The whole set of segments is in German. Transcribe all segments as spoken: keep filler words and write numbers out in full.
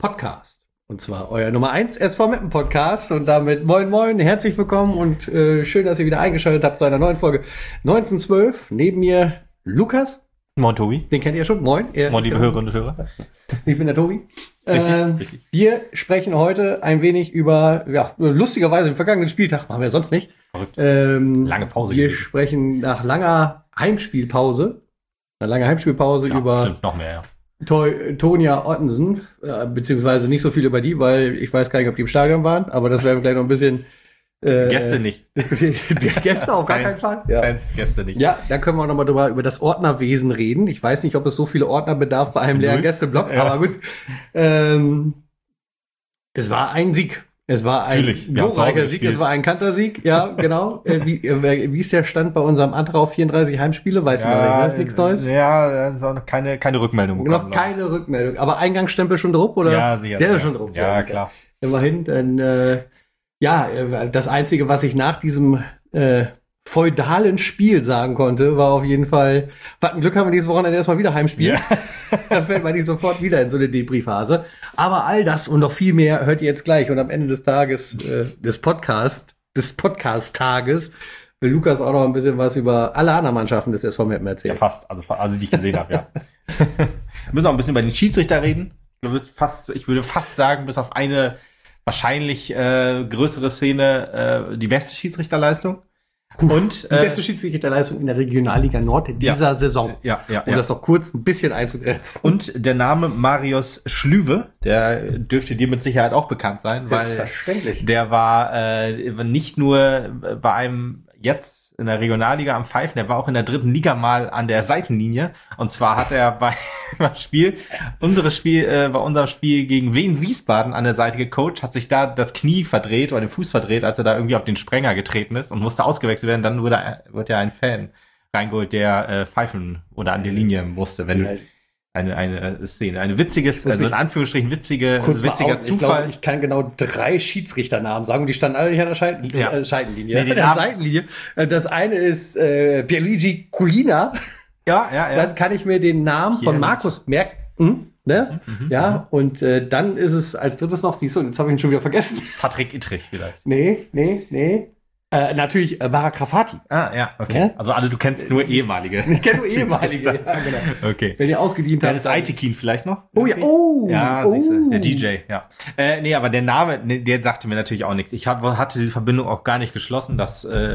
Podcast. Und zwar euer Nummer eins S V Meppen Podcast. Und damit moin moin, herzlich willkommen und äh, schön, dass ihr wieder eingeschaltet habt zu einer neuen Folge neunzehnhundertzwölf. Neben mir Lukas. Moin, Tobi. Den kennt ihr schon. Moin. Ihr, Moin, liebe Hörerinnen und Hörer. Ich bin der Tobi. Richtig, ähm, richtig. Wir sprechen heute ein wenig über, ja, lustigerweise im vergangenen Spieltag, machen wir sonst nicht. Verrückt. Ähm, Lange Pause Wir gewesen. sprechen nach langer Heimspielpause, einer langen Heimspielpause Ja, über stimmt, noch mehr, ja. Toi- Tonia Ottensen, äh, beziehungsweise nicht so viel über die, weil ich weiß gar nicht, ob die im Stadion waren, aber das werden wir gleich noch ein bisschen äh, Gäste nicht. diskutieren. Die Gäste auf gar keinen Fans, Fall. Ja. Fans, Gäste nicht. Ja, da können wir nochmal drüber über das Ordnerwesen reden. Ich weiß nicht, ob es so viele Ordner bedarf bei einem leeren Null. Gästeblock, Ja. aber gut. Ähm, es war ein Sieg. Es war ein Natürlich. Wir haben zu Hause glorreicher Sieg, gespielt. es war ein Kantersieg, ja, genau. äh, wie, äh, wie ist der Stand bei unserem Antrag auf vierunddreißig Heimspiele? Weiß ich noch nicht, das ist nichts Neues. Ja, äh, noch keine, keine Rückmeldung Noch keine Rückmeldung. Aber Eingangsstempel schon drauf, oder? Ja, sicher. Der sicher. ist schon drauf. Ja, klar. Immerhin, dann, äh, ja, äh, das Einzige, was ich nach diesem äh, feudalen Spiel sagen konnte, war auf jeden Fall, was ein Glück haben wir dieses Wochenende erstmal wieder Heimspiel. Ja. Da fällt man nicht sofort wieder in so eine Depri-Phase. Aber all das und noch viel mehr hört ihr jetzt gleich. Und am Ende des Tages, äh, des Podcast, des Podcast-Tages, will Lukas auch noch ein bisschen was über alle anderen Mannschaften des S V Meppen erzählen. Ja, fast. Also, fa- also die ich gesehen habe, ja. Wir müssen auch ein bisschen über den Schiedsrichter reden. Ich würde fast, ich würde fast sagen, bis auf eine wahrscheinlich äh, größere Szene, äh, die beste Schiedsrichterleistung. Und Die äh, beste Schiedsrichterleistung in der Regionalliga Nord in Ja. dieser Saison. ja, ja, Um ja. das doch kurz ein bisschen einzugrenzen. Und der Name Marius Schlüwe, der dürfte dir mit Sicherheit auch bekannt sein, weil Selbstverständlich. der war äh, nicht nur bei einem jetzt in der Regionalliga am Pfeifen, der war auch in der dritten Liga mal an der Seitenlinie. Und zwar hat er bei beim Spiel, unseres Spiel, äh, bei unserem Spiel gegen Wien Wiesbaden an der Seite gecoacht, hat sich da das Knie verdreht oder den Fuß verdreht, als er da irgendwie auf den Sprenger getreten ist und musste ausgewechselt werden. Dann wurde, wird ja ein Fan reingeholt, der äh, pfeifen oder an die Linie musste, wenn Ja. eine, eine Szene, eine witziges, muss also in mich Anführungsstrichen witzige, Kurz mal witziger out. Ich Zufall. glaube, ich kann genau drei Schiedsrichternamen sagen und die standen alle nicht an der Scheiden Ja. äh, Scheidenlinie. Nee, an die der Namen- Seitenlinie. Äh, Das eine ist äh, Pierluigi Culina. ja, ja, ja. Dann kann ich mir den Namen von Pierluigi. Markus merken. Ne? Mhm, Ja, und äh, dann ist es als drittes noch, siehst du, jetzt habe ich ihn schon wieder vergessen. Patrick Ittrich vielleicht. Nee, nee, nee. Äh, natürlich äh, Barak Rafati. Ah, ja, okay. Ja? Also alle, du kennst nur ehemalige. Ich kenne nur ehemalige. Schiedsrichter. Ja, genau. Okay. Wenn ihr ausgedient Dann habt. ist Aitekin vielleicht noch. Oh ja, oh! Ja, oh. siehste, der D J, ja. Äh, nee, aber der Name, nee, der sagte mir natürlich auch nichts. Ich hab, hatte diese Verbindung auch gar nicht geschlossen. Das äh,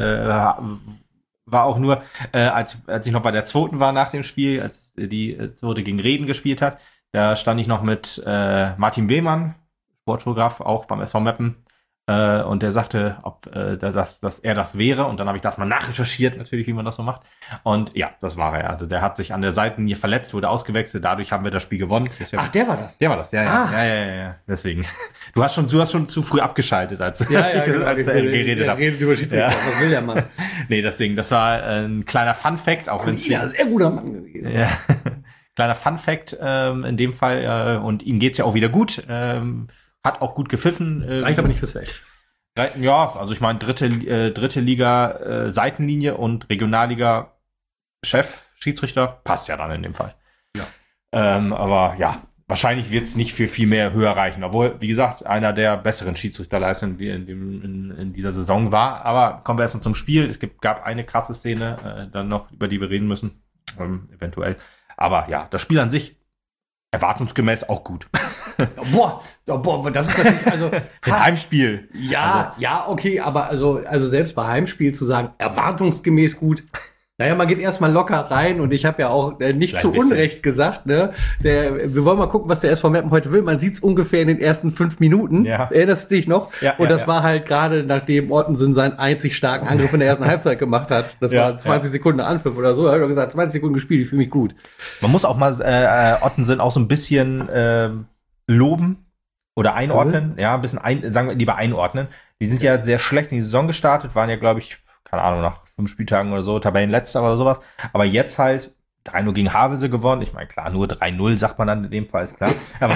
war auch nur, äh, als, als ich noch bei der zweiten war nach dem Spiel, als die äh, zweite gegen Reden gespielt hat, da stand ich noch mit äh, Martin Behmann, Sportfotograf, auch beim S V Meppen. Äh, und der sagte, ob äh, dass, dass er das wäre. Und dann habe ich das mal nachrecherchiert, natürlich, wie man das so macht. Und ja, das war er. Also der hat sich an der Seitenlinie verletzt, wurde ausgewechselt. Dadurch haben wir das Spiel gewonnen. Das ist ja, Ach, der war das. der war das, ja, ja, Ah. ja, ja, ja, ja. Deswegen. Du hast schon, du hast schon zu früh abgeschaltet, als, Ja, als ja, ich das, genau. als Der- er der- geredet der habe. redet über Schiedsrichter. Ja. Was will der Mann? Nee, deswegen, das war äh, ein kleiner Fun-Fact, auch wenn es Ja, sehr guter Mann gewesen. ja. Kleiner Fun-Fact ähm, in dem Fall. Äh, und ihm geht's ja auch wieder gut. Ähm, hat auch gut gepfiffen. Äh, Reicht aber nicht fürs Feld. Ja, also ich meine, dritte, äh, dritte Liga äh, Seitenlinie und Regionalliga Chef, Schiedsrichter, passt ja dann in dem Fall. Ja. Ähm, aber ja, wahrscheinlich wird es nicht für viel mehr höher reichen. Obwohl, wie gesagt, einer der besseren Schiedsrichterleistungen, die in, dem, in, in dieser Saison war. Aber kommen wir erstmal zum Spiel. Es gibt, gab eine krasse Szene, äh, dann noch, über die wir reden müssen. Ähm, eventuell. Aber ja, das Spiel an sich erwartungsgemäß auch gut. Boah, boah, das ist natürlich, also, Für ein Heimspiel. ja, ja, okay, aber also, also selbst bei Heimspiel zu sagen, erwartungsgemäß gut. Naja, man geht erstmal locker rein und ich habe ja auch äh, nicht Klein zu bisschen. Unrecht gesagt, ne? Der, wir wollen mal gucken, was der S V Meppen heute will. Man sieht's ungefähr in den ersten fünf Minuten. Ja. Erinnerst du dich noch? Ja, und ja, das ja. war halt gerade, nachdem Ottensen seinen einzig starken Angriff in der ersten Halbzeit gemacht hat. Das Ja, war zwanzig Sekunden Anpfiff oder so. Da habe ich doch gesagt, zwanzig Sekunden gespielt, ich fühle mich gut. Man muss auch mal äh, Ottensen auch so ein bisschen äh, loben oder einordnen. Ja, ein bisschen ein, sagen wir lieber einordnen. Die sind ja sehr schlecht in die Saison gestartet, waren ja, glaube ich, keine Ahnung, nach fünf Spieltagen oder so, Tabellenletzter oder sowas. Aber jetzt halt drei null gegen Havelse gewonnen. Ich meine, klar, nur drei null sagt man dann in dem Fall, ist klar. Aber,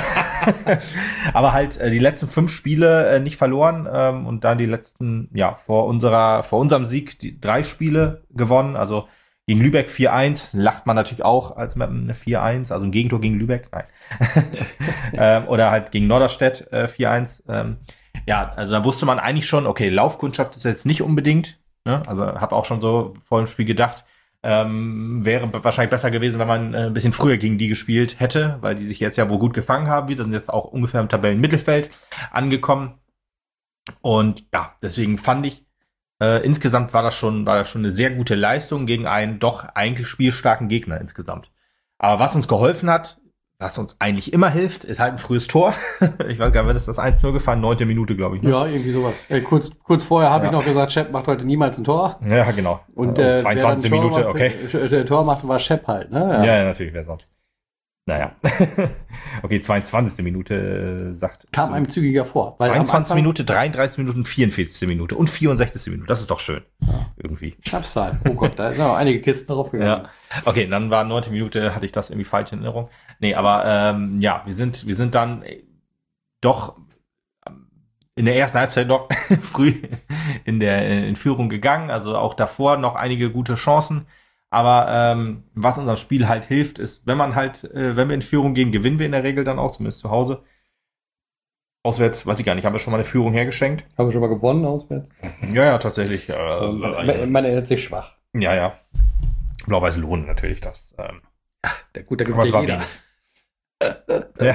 aber halt äh, die letzten fünf Spiele äh, nicht verloren ähm, und dann die letzten, ja, vor unserer, vor unserem Sieg die drei Spiele gewonnen. Also Gegen Lübeck vier eins, lacht man natürlich auch als mit einem vier eins, also ein Gegentor gegen Lübeck, nein. ähm, oder halt gegen Norderstedt äh, vier eins. Ähm, ja, also da wusste man eigentlich schon, okay, Laufkundschaft ist jetzt nicht unbedingt, ne? Also habe auch schon so vor dem Spiel gedacht, ähm, wäre wahrscheinlich besser gewesen, wenn man äh, ein bisschen früher gegen die gespielt hätte, weil die sich jetzt ja wohl gut gefangen haben. Wir sind jetzt auch ungefähr im Tabellenmittelfeld angekommen. Und ja, deswegen fand ich, Äh, insgesamt war das schon, war das schon eine sehr gute Leistung gegen einen doch eigentlich spielstarken Gegner insgesamt. Aber was uns geholfen hat, was uns eigentlich immer hilft, ist halt ein frühes Tor. Ich weiß gar nicht, ist das eins null gefahren, neunte Minute, glaube ich. Ne? Ja, irgendwie sowas. Äh, kurz, kurz vorher habe ja. ich noch gesagt, Shep macht heute niemals ein Tor. Ja, genau. Und äh, zweiundzwanzigste Minute, machte, okay. Der Tor machte, war Shep halt, ne? Ja, ja, ja natürlich, wer sonst. Naja. Okay, zweiundzwanzigste Minute äh, sagt. Kam so einem zügiger vor. Weil zweiundzwanzigste Minute, dreiunddreißigste Minute, vierundvierzigste Minute und vierundsechzigste Minute. Das ist doch schön. Ja. Irgendwie. Schnapszahl. Oh Gott, da sind auch einige Kisten drauf gegangen. Ja. Okay, dann war neunte Minute, hatte ich das irgendwie falsch in Erinnerung. Nee, aber ähm, ja, wir sind, wir sind dann äh, doch in der ersten Halbzeit noch früh in der in Führung gegangen. Also auch davor noch einige gute Chancen. Aber ähm, was unserem Spiel halt hilft, ist, wenn man halt, äh, wenn wir in Führung gehen, gewinnen wir in der Regel dann auch, zumindest zu Hause. Auswärts, weiß ich gar nicht, haben wir schon mal eine Führung hergeschenkt? Haben wir schon mal gewonnen auswärts? Ja, ja, tatsächlich. Äh, ähm, man, man erinnert sich schwach. Ja, ja. Blau-Weiß lohnen natürlich das. Ähm, der gut, der gewinnt ja jeder. ja.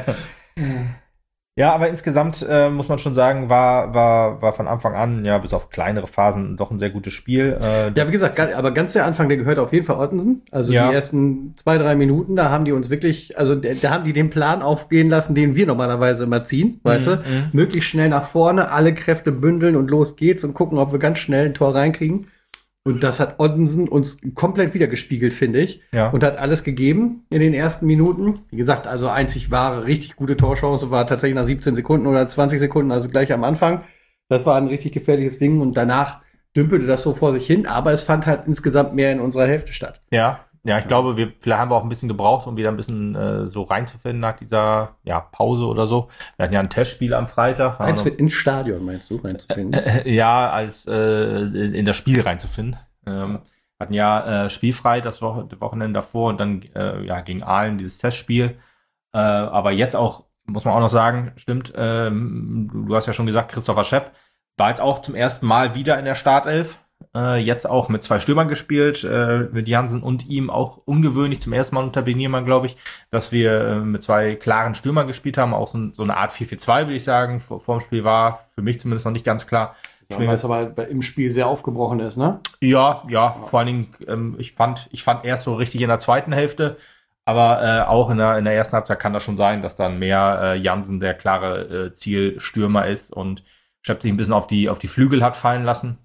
Ja, aber insgesamt äh, muss man schon sagen, war, war, war von Anfang an, ja, bis auf kleinere Phasen doch ein sehr gutes Spiel. Äh, ja, wie gesagt, aber ganz der Anfang, der gehört auf jeden Fall Ottensen. Also ja. Die ersten zwei, drei Minuten, da haben die uns wirklich, also da, da haben die den Plan aufgehen lassen, den wir normalerweise immer ziehen, mhm, weißt du? Mhm. Möglichst schnell nach vorne, alle Kräfte bündeln und los geht's und gucken, ob wir ganz schnell ein Tor reinkriegen. Und das hat Ottensen uns komplett wiedergespiegelt, finde ich. Ja. Und hat alles gegeben in den ersten Minuten. Wie gesagt, also einzig wahre, richtig gute Torchance war tatsächlich nach siebzehn Sekunden oder zwanzig Sekunden, also gleich am Anfang. Das war ein richtig gefährliches Ding. Und danach dümpelte das so vor sich hin. Aber es fand halt insgesamt mehr in unserer Hälfte statt. Ja, ja, ich ja. glaube, wir vielleicht haben wir auch ein bisschen gebraucht, um wieder ein bisschen äh, so reinzufinden nach dieser ja, Pause oder so. Wir hatten ja ein Testspiel am Freitag. Reinzufinden ins Stadion, meinst du, reinzufinden? Äh, äh, ja, als äh, in, in das Spiel reinzufinden. Ähm, hatten ja äh, spielfrei das Wo- Wochenende davor und dann äh, ja, gegen Aalen dieses Testspiel. Äh, aber jetzt auch, muss man auch noch sagen, stimmt, ähm, du, du hast ja schon gesagt, Christopher Schepp war jetzt auch zum ersten Mal wieder in der Startelf. Äh, jetzt auch mit zwei Stürmern gespielt, äh, mit Jansen und ihm auch ungewöhnlich zum ersten Mal unter Beniermann, glaube ich, dass wir äh, mit zwei klaren Stürmern gespielt haben, auch so, so eine Art vier vier zwei, würde ich sagen, vor, vor dem Spiel war für mich zumindest noch nicht ganz klar. Weil es aber im Spiel sehr aufgebrochen ist, ne? Ja, ja, vor allen Dingen, ähm, ich fand, ich fand erst so richtig in der zweiten Hälfte, aber äh, auch in der, in der ersten Halbzeit kann das schon sein, dass dann mehr äh, Jansen der klare äh, Zielstürmer ist und Schepp sich ein bisschen auf die, auf die Flügel hat fallen lassen.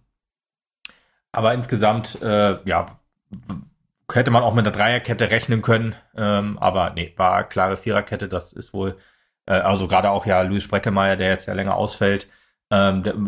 Aber insgesamt, äh, ja, hätte man auch mit einer Dreierkette rechnen können, ähm, aber nee, war klare Viererkette, das ist wohl, äh, also gerade auch ja Luis Spreckelmeier, der jetzt ja länger ausfällt, ähm, der,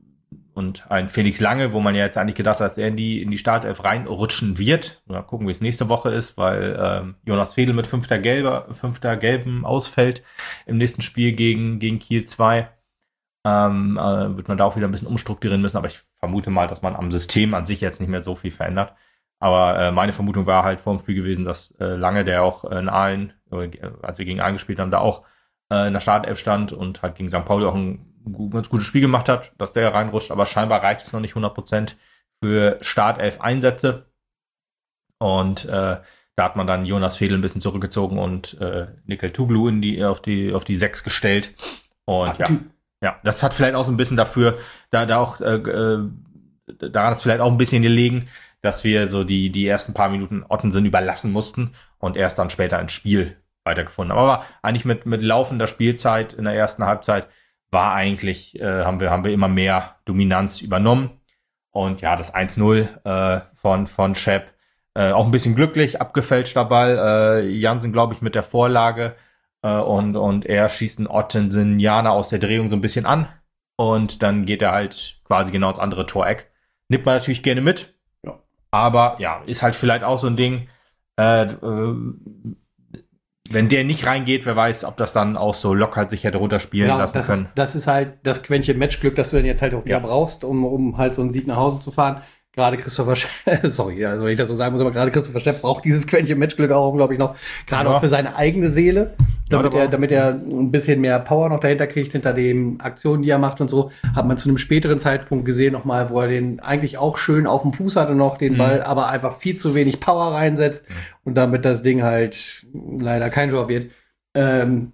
und ein Felix Lange, wo man ja jetzt eigentlich gedacht hat, dass er in die, in die Startelf reinrutschen wird. Mal gucken, wie es nächste Woche ist, weil ähm, Jonas Fedel mit fünfter Gelber, fünfter Gelben ausfällt im nächsten Spiel gegen, gegen Kiel zwei. Ähm, äh, wird man da auch wieder ein bisschen umstrukturieren müssen, aber ich vermute mal, dass man am System an sich jetzt nicht mehr so viel verändert. Aber äh, meine Vermutung war halt vor dem Spiel gewesen, dass äh, Lange, der auch in Aalen, äh, als wir gegen Aalen gespielt haben, da auch äh, in der Startelf stand und halt gegen Sankt Pauli auch ein ganz gutes Spiel gemacht hat, dass der reinrutscht, aber scheinbar reicht es noch nicht hundert Prozent für Startelf-Einsätze. Und äh, da hat man dann Jonas Fedel ein bisschen zurückgezogen und äh, Nikel Tuglu in die, auf die auf die sechs gestellt. Und ja, ja, das hat vielleicht auch so ein bisschen dafür, da, da auch äh, äh, daran ist vielleicht auch ein bisschen gelegen, dass wir so die, die ersten paar Minuten Ottensen überlassen mussten und erst dann später ins Spiel weitergefunden haben. Aber eigentlich mit, mit laufender Spielzeit in der ersten Halbzeit war eigentlich, äh, haben wir haben wir immer mehr Dominanz übernommen. Und ja, das eins null äh, von, von Schepp, äh, auch ein bisschen glücklich, abgefälschter Ball. Äh, Jansen, glaube ich, mit der Vorlage. Äh, und, und er schießt einen Ottensen-Jana aus der Drehung so ein bisschen an. Und dann geht er halt quasi genau ins andere Toreck. Nimmt man natürlich gerne mit. Ja. Aber ja, ist halt vielleicht auch so ein Ding, äh, äh, wenn der nicht reingeht, wer weiß, ob das dann auch so locker sich hätte runterspielen genau, lassen das können. Ist, das ist halt das Quäntchen Matchglück, das du dann jetzt halt auch wieder ja. brauchst, um, um halt so einen Sieg nach Hause zu fahren. Gerade Christopher Schepp, sorry, also wenn ich das so sagen muss, aber gerade Christopher Schepp braucht dieses Quäntchen Matchglück auch, glaube ich, noch. Gerade Ja. auch für seine eigene Seele, damit Ja, er, damit er ein bisschen mehr Power noch dahinter kriegt, hinter den Aktionen, die er macht und so. Hat man zu einem späteren Zeitpunkt gesehen nochmal, wo er den eigentlich auch schön auf dem Fuß hatte noch, den Mhm. Ball, aber einfach viel zu wenig Power reinsetzt Mhm. und damit das Ding halt leider kein Tor wird. Ähm,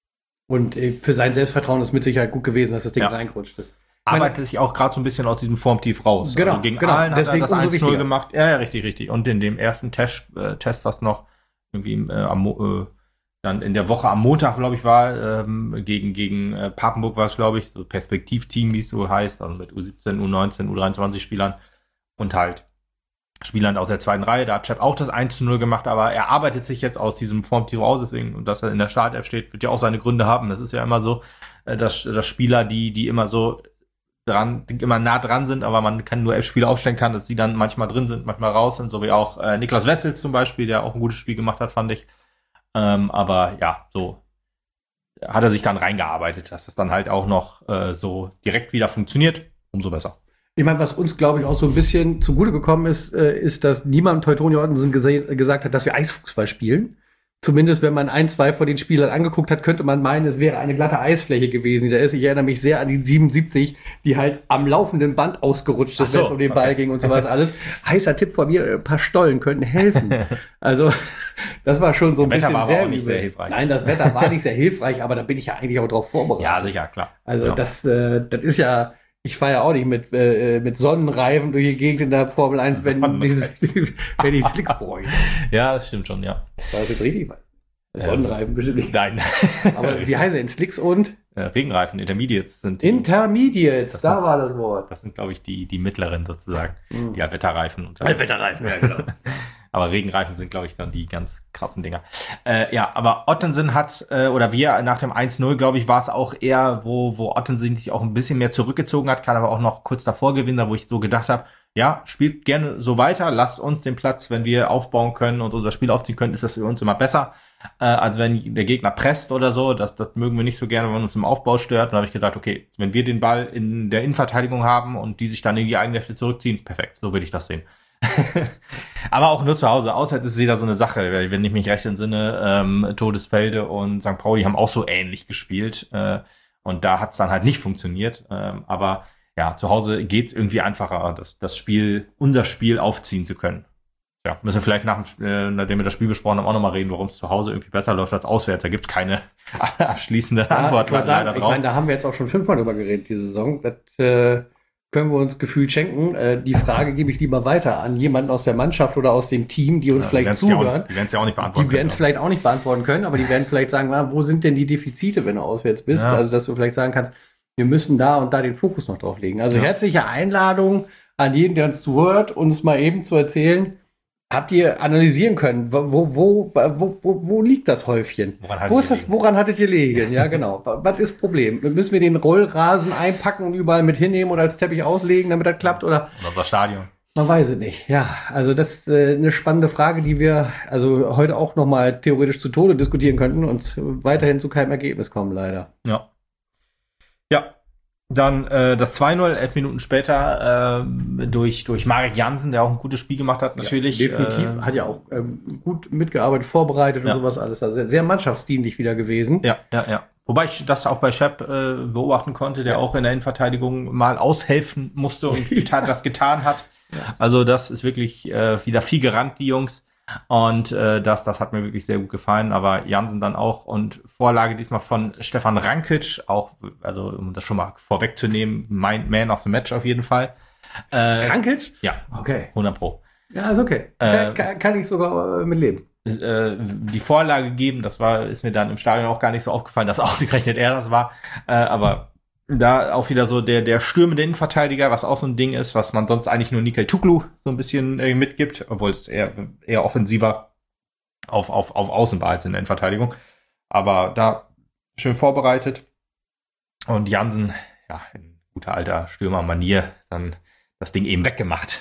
und äh, für sein Selbstvertrauen ist mit Sicherheit gut gewesen, dass das Ding Ja. reingerutscht ist. Arbeitet sich auch gerade so ein bisschen aus diesem Formtief raus. Genau, also gegen genau. Aalen hat Deswegen er das umso eins null wichtiger. gemacht. Ja, ja, richtig, richtig. Und in dem ersten Test, äh, Test was noch irgendwie äh, am Mo- äh, dann in der Woche am Montag, glaube ich, war, ähm, gegen, gegen äh, Papenburg war es, glaube ich, so Perspektivteam, wie es so heißt, also mit U siebzehn, U neunzehn, U dreiundzwanzig Spielern und halt Spielern aus der zweiten Reihe. Da hat Schepp auch das eins zu null gemacht, aber er arbeitet sich jetzt aus diesem Formtief raus, deswegen, und dass er in der Startelf steht, wird ja auch seine Gründe haben. Das ist ja immer so, äh, dass, dass Spieler, die, die immer so dran, die immer nah dran sind, aber man kann nur elf Spieler aufstellen kann, dass die dann manchmal drin sind, manchmal raus sind, so wie auch äh, Niklas Wessels zum Beispiel, der auch ein gutes Spiel gemacht hat, fand ich. Ähm, aber ja, so hat er sich dann reingearbeitet, dass das dann halt auch noch äh, so direkt wieder funktioniert, umso besser. Ich meine, was uns, glaube ich, auch so ein bisschen zugute gekommen ist, äh, ist, dass niemand im Teutonia Ottensen gese- gesagt hat, dass wir Eisfußball spielen. Zumindest, wenn man ein, zwei von den Spielern angeguckt hat, könnte man meinen, es wäre eine glatte Eisfläche gewesen. Da ist, ich erinnere mich sehr an die siebenundsiebzig, die halt am laufenden Band ausgerutscht ist, Ach so, wenn es um den Ball okay. ging und sowas alles. Heißer Tipp von mir, ein paar Stollen könnten helfen. Also, das war schon so ein Das Wetter bisschen war aber sehr auch nicht übel. sehr hilfreich. Nein, das Wetter war nicht sehr hilfreich, aber da bin ich ja eigentlich auch drauf vorbereitet. Ja, sicher, klar. Also Ja. das, äh, das ist ja, ich fahre ja auch nicht mit, äh, mit Sonnenreifen durch die Gegend in der Formel eins, wenn, dieses, wenn ich Slicks bräuchte. Ja, das stimmt schon, ja. War das jetzt richtig? Ja. Sonnenreifen bestimmt nicht. Nein. Aber wie heißt er? In Slicks und? Äh, Regenreifen, Intermediates sind die, Intermediates, Das da sind- war das Wort. das sind, glaube ich, die, die mittleren sozusagen. Mhm. Die Allwetterreifen. Und Allwetterreifen, ja genau. Aber Regenreifen sind, glaube ich, dann die ganz krassen Dinger. Äh, ja, aber Ottensen hat, äh, oder wir nach dem eins null, glaube ich, war es auch eher, wo, wo Ottensen sich auch ein bisschen mehr zurückgezogen hat, kann aber auch noch kurz davor gewinnen, wo ich so gedacht habe, ja, spielt gerne so weiter, lasst uns den Platz, wenn wir aufbauen können und unser Spiel aufziehen können, ist das für uns immer besser, äh, als wenn der Gegner presst oder so. Das, das mögen wir nicht so gerne, wenn uns im Aufbau stört. Und da habe ich gedacht, okay, wenn wir den Ball in der Innenverteidigung haben und die sich dann in die eigene Hälfte zurückziehen, perfekt, so würde ich das sehen. Aber auch nur zu Hause. Auswärts ist es wieder so eine Sache, weil, wenn ich mich recht entsinne, ähm, Todesfelde und Sankt Pauli haben auch so ähnlich gespielt. Äh, und da hat es dann halt nicht funktioniert. Ähm, aber ja, zu Hause geht's irgendwie einfacher, das, das Spiel, unser Spiel aufziehen zu können. Ja, müssen wir vielleicht nach dem, Sp- äh, nachdem wir das Spiel besprochen haben, auch nochmal reden, warum es zu Hause irgendwie besser läuft als auswärts. Da gibt's keine abschließende Antwort ich wollte sagen, leider ich drauf. meine, da haben wir jetzt auch schon fünfmal drüber geredet, diese Saison. Das äh, können wir uns gefühlt schenken. Äh, die Frage gebe ich lieber weiter an jemanden aus der Mannschaft oder aus dem Team, die uns Ja, vielleicht die werden's ja auch zuhören. nicht- Die werden es ja auch nicht beantworten Die werden es können. vielleicht auch nicht beantworten können, aber die werden vielleicht sagen, ah, wo sind denn die Defizite, wenn du auswärts bist? Ja. Also, dass du vielleicht sagen kannst, wir müssen da und da den Fokus noch drauf legen. Also Ja. herzliche Einladung an jeden, der uns zuhört, uns mal eben zu erzählen, habt ihr analysieren können, wo, wo, wo, wo, wo, wo liegt das Häufchen? Woran hat Wo die ist das, gelegen? woran hattet ihr liegen? Ja, genau. Was ist das Problem? Müssen wir den Rollrasen einpacken und überall mit hinnehmen oder als Teppich auslegen, damit das klappt? Oder Und unser Stadion. man weiß es nicht. Ja, also das ist äh, eine spannende Frage, die wir also heute auch noch mal theoretisch zu Tode diskutieren könnten und weiterhin zu keinem Ergebnis kommen, leider. Ja. Ja. Dann äh, das zwei null, elf Minuten später, äh, durch, durch Marek Jansen, der auch ein gutes Spiel gemacht hat, natürlich. Ja, definitiv. Äh, Hat ja auch ähm, gut mitgearbeitet, vorbereitet und Ja. sowas alles. Also sehr, sehr mannschaftsdienlich wieder gewesen. Ja, ja, ja. Wobei ich das auch bei Schepp äh, beobachten konnte, der auch in der Innenverteidigung mal aushelfen musste und geta- das getan hat. Ja. Also das ist wirklich äh, wieder viel gerannt, die Jungs. Und äh, das, das hat mir wirklich sehr gut gefallen. Aber Jansen dann auch. Und Vorlage diesmal von Stefan Rankic, auch, also um das schon mal vorwegzunehmen, mein Man of the Match auf jeden Fall. Äh, Krankic? ja, Okay. hundert Pro. Ja, ist okay. Äh, kann, kann, kann ich sogar äh, mit leben. Äh, die Vorlage gegeben, das war, ist mir dann im Stadion auch gar nicht so aufgefallen, dass ausgerechnet er das war. Äh, aber da auch wieder so der, der stürmende Innenverteidiger, was auch so ein Ding ist, was man sonst eigentlich nur Nikel Tuklu so ein bisschen äh, mitgibt, obwohl es eher, eher offensiver auf, auf, auf Außen war als in der Innenverteidigung. Aber da schön vorbereitet. Und Jansen, ja, in guter alter Stürmermanier, dann das Ding eben weggemacht.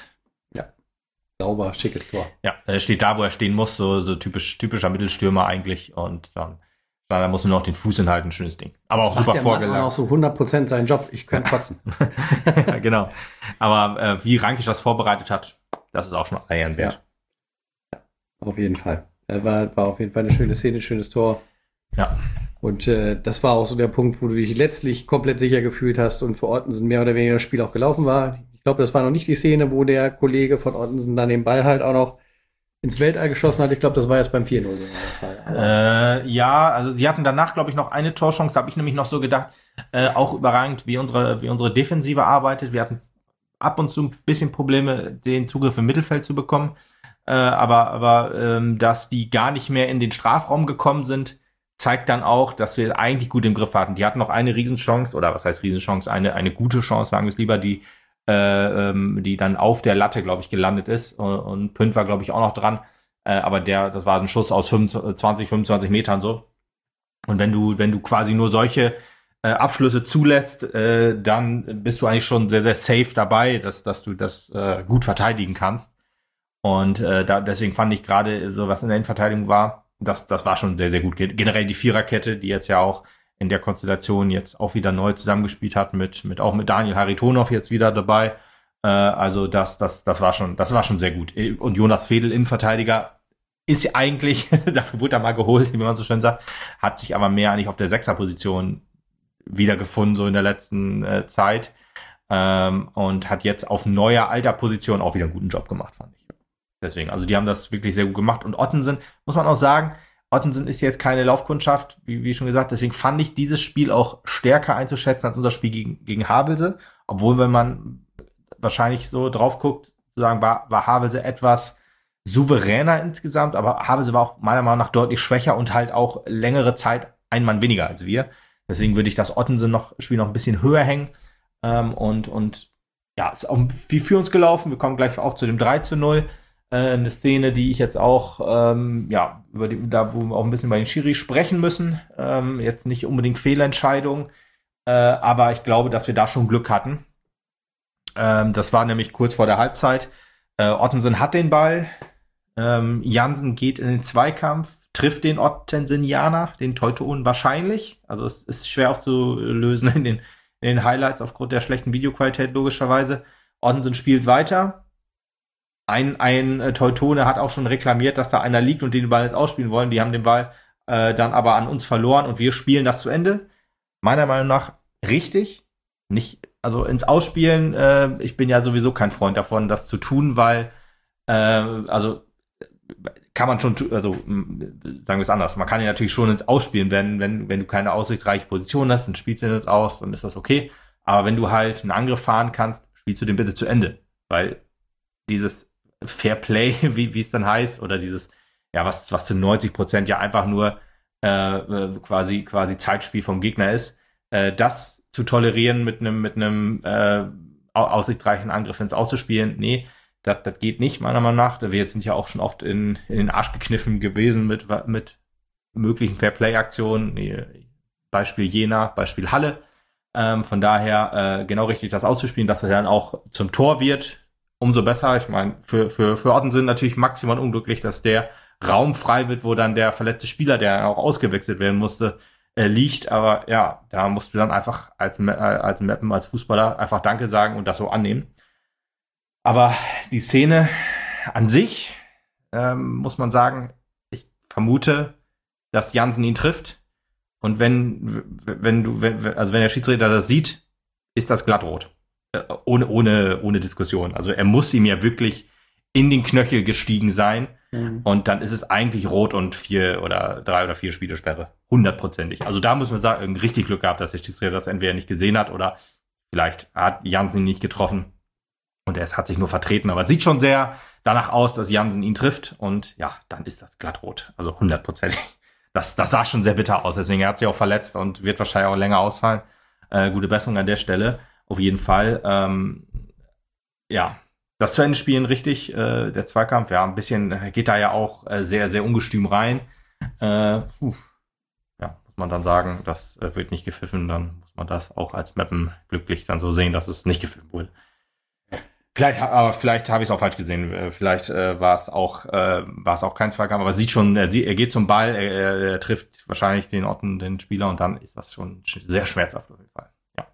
Sauber, schickes Tor. Ja, er steht da, wo er stehen muss, so, so typisch, typischer Mittelstürmer eigentlich. Und dann Standard, muss nur noch den Fuß hinhalten, schönes Ding. Aber das auch super vorgelagert. Mann auch so hundert Prozent seinen Job, ich könnte kotzen. Ja, genau. Aber äh, wie Rankic das vorbereitet hat, das ist auch schon Eiern wert. Ja. Ja, auf jeden Fall. War, war auf jeden Fall eine schöne Szene, schönes Tor. Ja. Und äh, das war auch so der Punkt, wo du dich letztlich komplett sicher gefühlt hast und für Ottensen mehr oder weniger das Spiel auch gelaufen war. Ich glaube, das war noch nicht die Szene, wo der Kollege von Ottensen dann den Ball halt auch noch ins Weltall geschossen hat. Ich glaube, das war jetzt beim vier null so der Fall. Äh, ja, also sie hatten danach, glaube ich, noch eine Torchance. Da habe ich nämlich noch so gedacht, äh, auch überragend, wie unsere, wie unsere Defensive arbeitet. Wir hatten ab und zu ein bisschen Probleme, den Zugriff im Mittelfeld zu bekommen. Äh, aber aber ähm, dass die gar nicht mehr in den Strafraum gekommen sind, zeigt dann auch, dass wir eigentlich gut im Griff hatten. Die hatten noch eine Riesenchance, oder was heißt Riesenchance, eine, eine gute Chance, sagen wir es lieber, die Äh, ähm, die dann auf der Latte, glaube ich, gelandet ist. Und, und Pünd war, glaube ich, auch noch dran. Äh, aber der, das war ein Schuss aus zwanzig, fünfundzwanzig Metern so. Und wenn du, wenn du quasi nur solche äh, Abschlüsse zulässt, äh, dann bist du eigentlich schon sehr, sehr safe dabei, dass, dass du das äh, gut verteidigen kannst. Und äh, da, deswegen fand ich gerade so, was in der Innenverteidigung war, das, das war schon sehr, sehr gut. Generell die Viererkette, die jetzt ja auch in der Konstellation jetzt auch wieder neu zusammengespielt hat, mit, mit auch mit Daniel Haritonov jetzt wieder dabei. Äh, also das, das, das war schon, das war schon sehr gut. Und Jonas Fedel, Innenverteidiger, ist eigentlich, dafür wurde er mal geholt, wie man so schön sagt, hat sich aber mehr eigentlich auf der Sechserposition wiedergefunden, so in der letzten äh, Zeit. Ähm, und hat jetzt auf neuer alter Position auch wieder einen guten Job gemacht, fand ich. Deswegen, also die haben das wirklich sehr gut gemacht. Und Ottensen, muss man auch sagen, Ottensen ist jetzt keine Laufkundschaft, wie, wie schon gesagt, deswegen fand ich dieses Spiel auch stärker einzuschätzen als unser Spiel gegen, gegen Havelse, obwohl, wenn man wahrscheinlich so drauf guckt, sozusagen war, war Havelse etwas souveräner insgesamt, aber Havelse war auch meiner Meinung nach deutlich schwächer und halt auch längere Zeit ein Mann weniger als wir. Deswegen würde ich das Ottensen noch, Spiel noch ein bisschen höher hängen ähm, und, und ja, ist auch viel für uns gelaufen. Wir kommen gleich auch zu dem drei zu null. Eine Szene, die ich jetzt auch, ähm, ja, über die, da wo wir auch ein bisschen über den Schiri sprechen müssen. Ähm, jetzt nicht unbedingt Fehlentscheidung, äh, aber ich glaube, dass wir da schon Glück hatten. Ähm, das war nämlich kurz vor der Halbzeit. Äh, Ottensen hat den Ball. Ähm, Jansen geht in den Zweikampf, trifft den Ottensianer, den Teutonen wahrscheinlich. Also es ist schwer aufzulösen in den, in den Highlights aufgrund der schlechten Videoqualität logischerweise. Ottensen spielt weiter. Ein, ein äh, Teutone hat auch schon reklamiert, dass da einer liegt und den Ball jetzt ausspielen wollen. Die haben den Ball äh, dann aber an uns verloren und wir spielen das zu Ende. Meiner Meinung nach richtig. Nicht, also ins Ausspielen, äh, ich bin ja sowieso kein Freund davon, das zu tun, weil, äh, also kann man schon, also sagen wir es anders, man kann ja natürlich schon ins Ausspielen, wenn, wenn, wenn du keine aussichtsreiche Position hast, dann spielst du jetzt aus, dann ist das okay. Aber wenn du halt einen Angriff fahren kannst, spielst du den bitte zu Ende. Weil dieses Fair Play, wie, wie es dann heißt, oder dieses, ja, was, was zu neunzig Prozent ja einfach nur äh, quasi, quasi Zeitspiel vom Gegner ist, äh, das zu tolerieren mit einem mit einem äh, aussichtsreichen Angriff ins Auszuspielen, nee, das das geht nicht, meiner Meinung nach. Wir sind ja auch schon oft in, in den Arsch gekniffen gewesen mit, mit möglichen Fair Play-Aktionen, nee, Beispiel Jena, Beispiel Halle. Ähm, von daher äh, genau richtig, das auszuspielen, dass er dann auch zum Tor wird, umso besser. Ich meine, für, für, für Ottensen natürlich maximal unglücklich, dass der Raum frei wird, wo dann der verletzte Spieler, der auch ausgewechselt werden musste, äh, liegt. Aber ja, da musst du dann einfach als, äh, als Mappen, als Fußballer einfach Danke sagen und das so annehmen. Aber die Szene an sich, ähm, muss man sagen, ich vermute, dass Jansen ihn trifft. Und wenn, wenn du, wenn, also wenn der Schiedsrichter das sieht, ist das glattrot. Ohne, ohne, ohne Diskussion. Also er muss ihm ja wirklich in den Knöchel gestiegen sein. Mhm. Und dann ist es eigentlich rot und vier oder drei oder vier Spielesperre. Hundertprozentig. Also da muss man sagen, richtig Glück gehabt, dass der Schiedsrichter das entweder nicht gesehen hat oder vielleicht hat Jansen ihn nicht getroffen. Und er hat sich nur vertreten. Aber es sieht schon sehr danach aus, dass Jansen ihn trifft. Und ja, dann ist das glattrot. Also hundertprozentig. Das, das sah schon sehr bitter aus. Deswegen er hat sich auch verletzt und wird wahrscheinlich auch länger ausfallen. Äh, gute Besserung an der Stelle. Auf jeden Fall, ähm, ja, das zu Ende spielen, richtig, äh, der Zweikampf, ja, ein bisschen geht da ja auch äh, sehr, sehr ungestüm rein. Äh, puh, ja, muss man dann sagen, das äh, wird nicht gepfiffen, dann muss man das auch als Mappen glücklich dann so sehen, dass es nicht gepfiffen wurde. Vielleicht, aber vielleicht habe ich es auch falsch gesehen. Äh, Vielleicht äh, war es auch, äh, war es auch kein Zweikampf, aber sieht schon, er, sieht, er geht zum Ball, er, er, er trifft wahrscheinlich den Otten, den Spieler, und dann ist das schon sch- sehr schmerzhaft auf jeden Fall. Ja.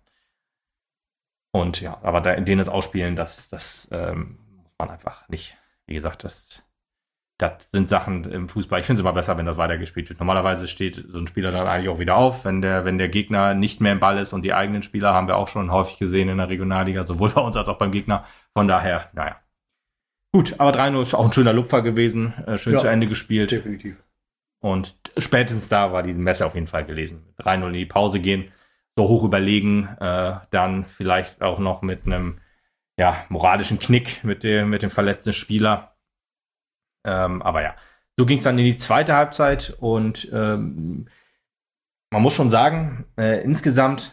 Und ja, aber da, den das Ausspielen, das, das ähm, muss man einfach nicht. Wie gesagt, das, das sind Sachen im Fußball. Ich finde es immer besser, wenn das weitergespielt wird. Normalerweise steht so ein Spieler dann eigentlich auch wieder auf, wenn der, wenn der Gegner nicht mehr im Ball ist, und die eigenen Spieler haben wir auch schon häufig gesehen in der Regionalliga, sowohl bei uns als auch beim Gegner. Von daher, naja. Gut, aber drei null ist auch ein schöner Lupfer gewesen, äh, schön Ja, zu Ende gespielt. Definitiv. Und spätestens da war die Messe auf jeden Fall gelesen. drei null in die Pause gehen, so hoch überlegen, äh, dann vielleicht auch noch mit einem ja, moralischen Knick mit dem, mit dem verletzten Spieler. Ähm, aber ja, so ging es dann in die zweite Halbzeit, und ähm, man muss schon sagen, äh, insgesamt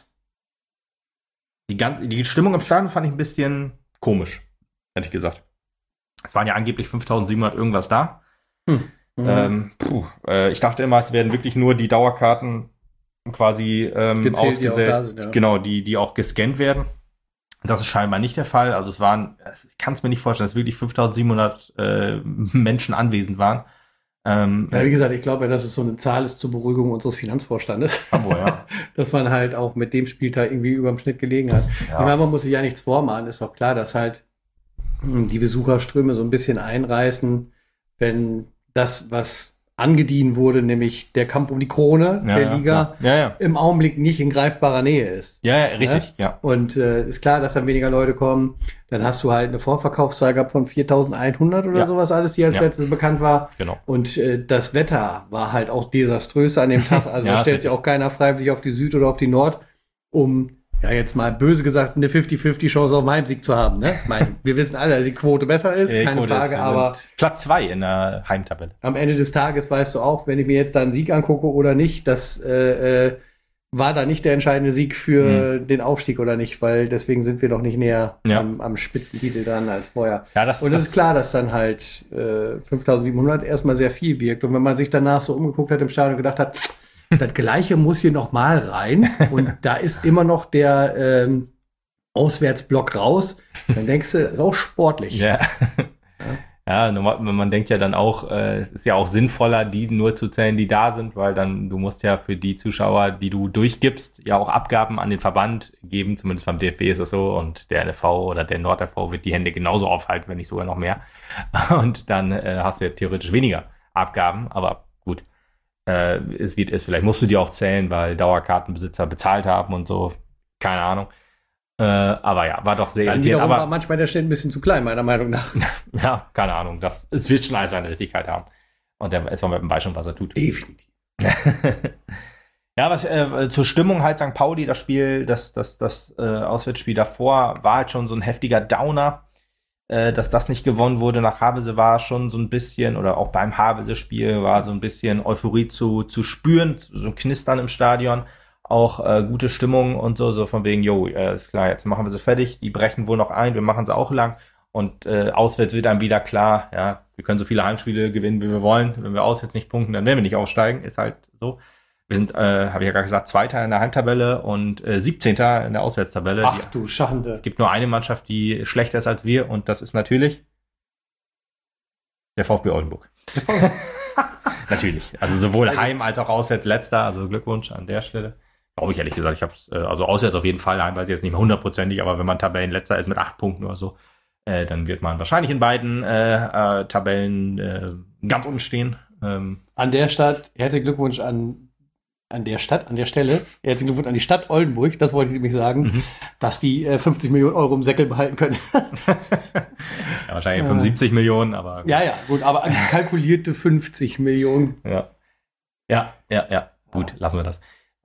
die, ganze, die Stimmung im Stadion fand ich ein bisschen komisch, ehrlich gesagt. Es waren ja angeblich fünftausendsiebenhundert irgendwas da. Hm. Mhm. Ähm, puh, äh, ich dachte immer, es werden wirklich nur die Dauerkarten quasi ähm, Gezählt, die auch ausgesägt, da sind, ja. genau, die, die auch gescannt werden. Das ist scheinbar nicht der Fall. Also es waren, ich kann es mir nicht vorstellen, dass wirklich fünftausendsiebenhundert äh, Menschen anwesend waren. Ähm, Ja, wie gesagt, ich glaube, dass es so eine Zahl ist zur Beruhigung unseres Finanzvorstandes. aber ja. Dass man halt auch mit dem Spieltag irgendwie über dem Schnitt gelegen hat. Ja. Ich meine, man muss sich ja nichts vormachen. Ist doch klar, dass halt mh, die Besucherströme so ein bisschen einreißen, wenn das, was angedient wurde, nämlich der Kampf um die Krone Ja, der ja, Liga, ja, ja. im Augenblick nicht in greifbarer Nähe ist. Ja, ja, richtig, ja. Und äh, ist klar, dass dann weniger Leute kommen. Dann hast du halt eine Vorverkaufszahl gehabt von viertausendeinhundert oder Ja. sowas alles, die als Ja. letztes bekannt war. Genau. Und äh, das Wetter war halt auch desaströs an dem Tag. Also Ja, da das stellt ist sich auch keiner freiwillig auf die Süd oder auf die Nord, um, ja jetzt mal böse gesagt, eine fünfzig fünfzig Chance auf einen Heimsieg zu haben. Ne? Ich meine, wir wissen alle, dass die Quote besser ist, Äh, keine Quote Frage, ist- aber sind Platz zwei in der Heimtabelle. am Ende des Tages weißt du auch, wenn ich mir jetzt da einen Sieg angucke oder nicht, das äh, äh, war da nicht der entscheidende Sieg für den Aufstieg oder nicht, weil deswegen sind wir doch nicht näher Ja. am, am Spitzentitel dran als vorher. Ja, das, Und es das ist klar, dass dann halt äh, fünftausendsiebenhundert erstmal sehr viel wirkt. Und wenn man sich danach so umgeguckt hat im Stadion und gedacht hat, das Gleiche muss hier noch mal rein und da ist immer noch der ähm, Auswärtsblock raus, dann denkst du, ist auch sportlich. Ja. Ja, normal- man denkt ja dann auch, äh, es ist ja auch sinnvoller, die nur zu zählen, die da sind, weil dann, du musst ja für die Zuschauer, die du durchgibst, ja auch Abgaben an den Verband geben, zumindest beim D F B ist es so, und der N F V oder der Nord-F V wird die Hände genauso aufhalten, wenn nicht sogar noch mehr. Und dann äh, hast du ja theoretisch weniger Abgaben, aber gut. Äh, es wird es, vielleicht musst du die auch zählen, weil Dauerkartenbesitzer bezahlt haben und so, keine Ahnung. Äh, aber ja, war doch sehr Dann irritierend. wiederum Aber war manchmal der Schnitt ein bisschen zu klein, meiner Meinung nach. ja, keine Ahnung. Das, es wird schon alles seine Richtigkeit haben. Und der S V Meppen weiß schon, was er tut. Definitiv. Ja, was äh, zur Stimmung halt Sankt Pauli, das Spiel, das, das, das äh, Auswärtsspiel davor war halt schon so ein heftiger Downer. Äh, dass das nicht gewonnen wurde nach Havelse war schon so ein bisschen, oder auch beim Havelse-Spiel war so ein bisschen Euphorie zu, zu spüren, so ein Knistern im Stadion. Auch äh, gute Stimmung und so, so von wegen, jo, äh, ist klar, jetzt machen wir sie fertig, die brechen wohl noch ein, wir machen sie auch lang, und äh, auswärts wird dann wieder klar, ja, wir können so viele Heimspiele gewinnen, wie wir wollen, wenn wir auswärts nicht punkten, dann werden wir nicht aufsteigen, ist halt so. Wir sind, äh, habe ich ja gerade gesagt, Zweiter in der Heimtabelle und äh, siebzehnter in der Auswärtstabelle. Ach Die, du Schande. es gibt nur eine Mannschaft, die schlechter ist als wir, und das ist natürlich der VfB Oldenburg. Natürlich, also sowohl Heim als auch auswärts letzter, also Glückwunsch an der Stelle. Glaube ich ehrlich gesagt. Ich habe es, äh, also auswärts auf jeden Fall, weiß ich jetzt nicht mehr hundertprozentig, aber wenn man Tabellenletzter ist mit acht Punkten oder so, äh, dann wird man wahrscheinlich in beiden äh, äh, Tabellen äh, ganz unten stehen. Ähm, An der Stadt, herzlichen Glückwunsch an, an der Stadt, an der Stelle, herzlichen Glückwunsch an die Stadt Oldenburg, das wollte ich nämlich sagen, Mhm. dass die äh, fünfzig Millionen Euro im Säckel behalten können. ja, wahrscheinlich Ja. fünfundsiebzig Millionen, aber ja, ja, gut, aber an kalkulierte fünfzig Millionen. ja. Ja, ja, ja. Gut, lassen wir das.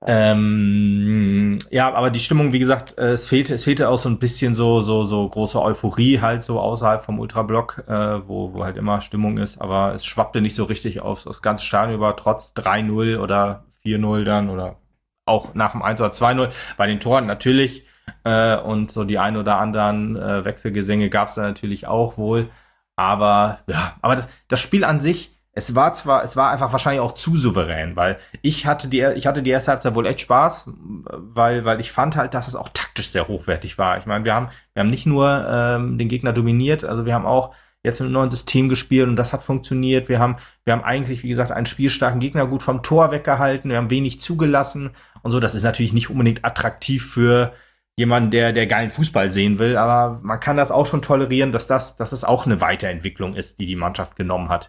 Ähm, ja, aber die Stimmung, wie gesagt, äh, es fehlte, es fehlte auch so ein bisschen so, so, so große Euphorie halt so außerhalb vom Ultrablock, äh, wo, wo halt immer Stimmung ist, aber es schwappte nicht so richtig aufs, aufs ganze Stadion über, trotz drei null oder vier null dann oder auch nach dem eins oder zwei null. Bei den Toren natürlich, äh, und so die ein oder anderen äh, Wechselgesänge gab es da natürlich auch wohl, aber ja, aber das, das Spiel an sich es war zwar, es war einfach wahrscheinlich auch zu souverän, weil ich hatte die, ich hatte die erste Halbzeit wohl echt Spaß, weil, weil ich fand halt, dass es auch taktisch sehr hochwertig war. Ich meine, wir haben, wir haben nicht nur ähm, den Gegner dominiert, also wir haben auch jetzt mit einem neuen System gespielt und das hat funktioniert. Wir haben, wir haben eigentlich, wie gesagt, einen spielstarken Gegner gut vom Tor weggehalten. Wir haben wenig zugelassen und so. Das ist natürlich nicht unbedingt attraktiv für jemanden, der, der geilen Fußball sehen will, aber man kann das auch schon tolerieren, dass das, dass es auch eine Weiterentwicklung ist, die die Mannschaft genommen hat.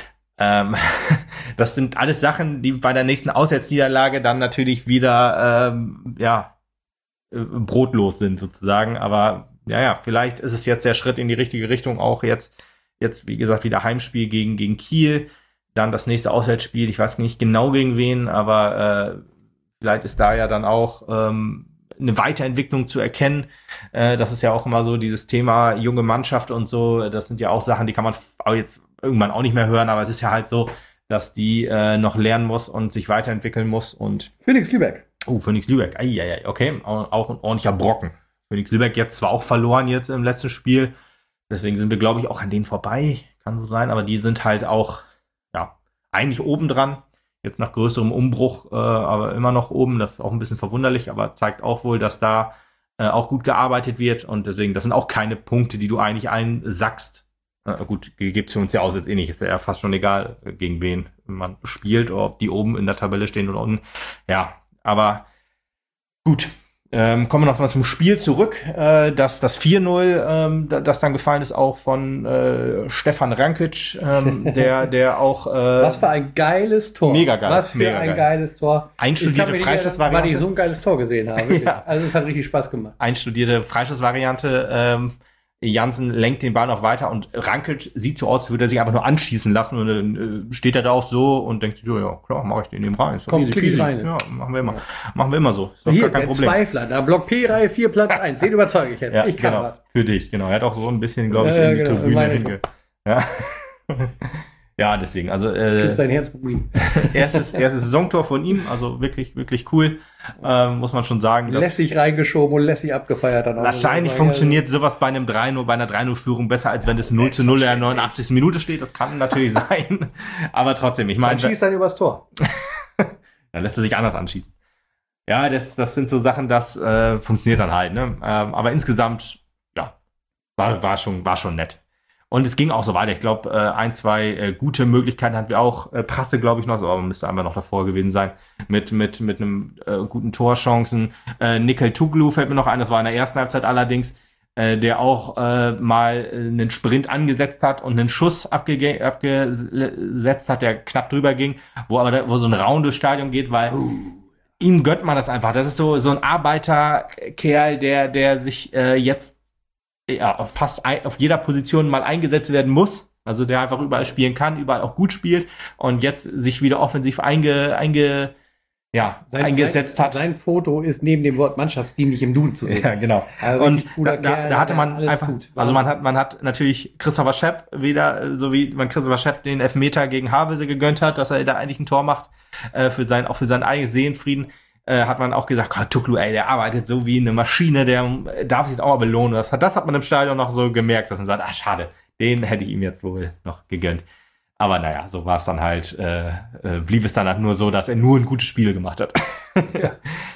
Ähm, das sind alles Sachen, die bei der nächsten Auswärtsniederlage dann natürlich wieder ähm, ja äh, brotlos sind sozusagen. Aber ja, ja, vielleicht ist es jetzt der Schritt in die richtige Richtung. Auch jetzt, jetzt wie gesagt, wieder Heimspiel gegen gegen Kiel, dann das nächste Auswärtsspiel. Ich weiß nicht genau gegen wen, aber äh, vielleicht ist da ja dann auch ähm, eine Weiterentwicklung zu erkennen. Äh, das ist ja auch immer so dieses Thema junge Mannschaft und so. Das sind ja auch Sachen, die kann man auch jetzt irgendwann auch nicht mehr hören, aber es ist ja halt so, dass die äh, noch lernen muss und sich weiterentwickeln muss. Und Phoenix Lübeck. Oh, Phoenix Lübeck. Eieiei, okay, auch, auch ein ordentlicher Brocken. Phoenix Lübeck jetzt zwar auch verloren jetzt im letzten Spiel, deswegen sind wir, glaube ich, auch an denen vorbei. Kann so sein, aber die sind halt auch, ja, eigentlich oben dran. Jetzt nach größerem Umbruch, äh, aber immer noch oben. Das ist auch ein bisschen verwunderlich, aber zeigt auch wohl, dass da äh, auch gut gearbeitet wird. Und deswegen, das sind auch keine Punkte, die du eigentlich einsackst. Äh, gut, gibt's für uns ja aus jetzt eh nicht. Ist ja fast schon egal, gegen wen man spielt, oder ob die oben in der Tabelle stehen oder unten. Ja, aber gut. Ähm, kommen wir noch mal zum Spiel zurück. Äh, das, das vier null, ähm, das dann gefallen ist, auch von äh, Stefan Rankic, ähm, der, der auch. Äh, Was für ein geiles Tor. Mega geil. Was für mega ein geil. geiles Tor. Einstudierte Freischussvariante. Weil ich so ein geiles Tor gesehen habe. Ja. Also es hat richtig Spaß gemacht. Einstudierte Freischussvariante. Ähm, Jansen lenkt den Ball noch weiter und Rankic sieht so aus, als würde er sich einfach nur anschießen lassen und dann äh, steht er da auch so und denkt sich, ja, ja klar, mach ich den eben rein. Ist doch Komm, easy klick ich peasy. rein. Ja, machen wir immer. Ja. Machen wir immer so. Ist doch Hier, gar kein der Problem. Zweifler, da Block P, Reihe vier, Platz eins. Den überzeuge ich jetzt. Ja, ich kann genau. was. Für dich, genau. Er hat auch so ein bisschen, glaube ich, Ja, in die genau, Tribüne meine hinge... Ja. Ja, deswegen, also äh, Küss dein Herz mit ihm. erstes, erstes Saisontor von ihm, also wirklich, wirklich cool, ähm, muss man schon sagen. Dass Lässig reingeschoben und lässig abgefeiert. Dann auch wahrscheinlich so funktioniert sowas bei einem drei null, bei einer drei null-Führung besser, als wenn es null zu null in der neunundachtzigsten Minute steht. Das kann natürlich sein, aber trotzdem, ich meine... Dann schießt er übers Tor. Dann lässt er sich anders anschießen. Ja, das, das sind so Sachen, das äh, funktioniert dann halt, ne? Ähm, aber insgesamt, ja, war, war, schon, war schon nett. Und es ging auch so weiter. Ich glaube, äh, ein, zwei äh, gute Möglichkeiten hatten wir auch. Äh, Prasse, glaube ich, noch, aber müsste einfach noch davor gewesen sein. Mit mit mit einem äh, guten Torchancen. Äh, Nikel Tuglu fällt mir noch ein, das war in der ersten Halbzeit allerdings, äh, der auch äh, mal äh, einen Sprint angesetzt hat und einen Schuss abge- abgesetzt hat, der knapp drüber ging, wo aber da, wo so ein Raun durchs Stadion geht, weil uh. ihm gönnt man das einfach. Das ist so so ein Arbeiterkerl, der der sich äh, jetzt ja, fast ein, auf jeder Position mal eingesetzt werden muss. Also der einfach überall spielen kann, überall auch gut spielt und jetzt sich wieder offensiv einge, einge, ja, sein, eingesetzt sein, hat. Sein Foto ist neben dem Wort Mannschaftsteam nicht im Duden zu sehen. Ja, genau. Also und da, Kerl, da hatte man einfach, tut. also man hat, man hat natürlich Christopher Schepp wieder, so wie man Christopher Schepp den Elfmeter gegen Havelse gegönnt hat, dass er da eigentlich ein Tor macht, äh, für sein, auch für seinen eigenen Seelenfrieden. Äh, hat man auch gesagt, oh, Tuglu, ey, der arbeitet so wie eine Maschine, der darf sich jetzt auch mal belohnen. Das hat, das hat man im Stadion noch so gemerkt, dass man sagt, ah, schade, den hätte ich ihm jetzt wohl noch gegönnt. Aber naja, so war es dann halt, äh, äh, blieb es dann halt nur so, dass er nur ein gutes Spiel gemacht hat. Ja,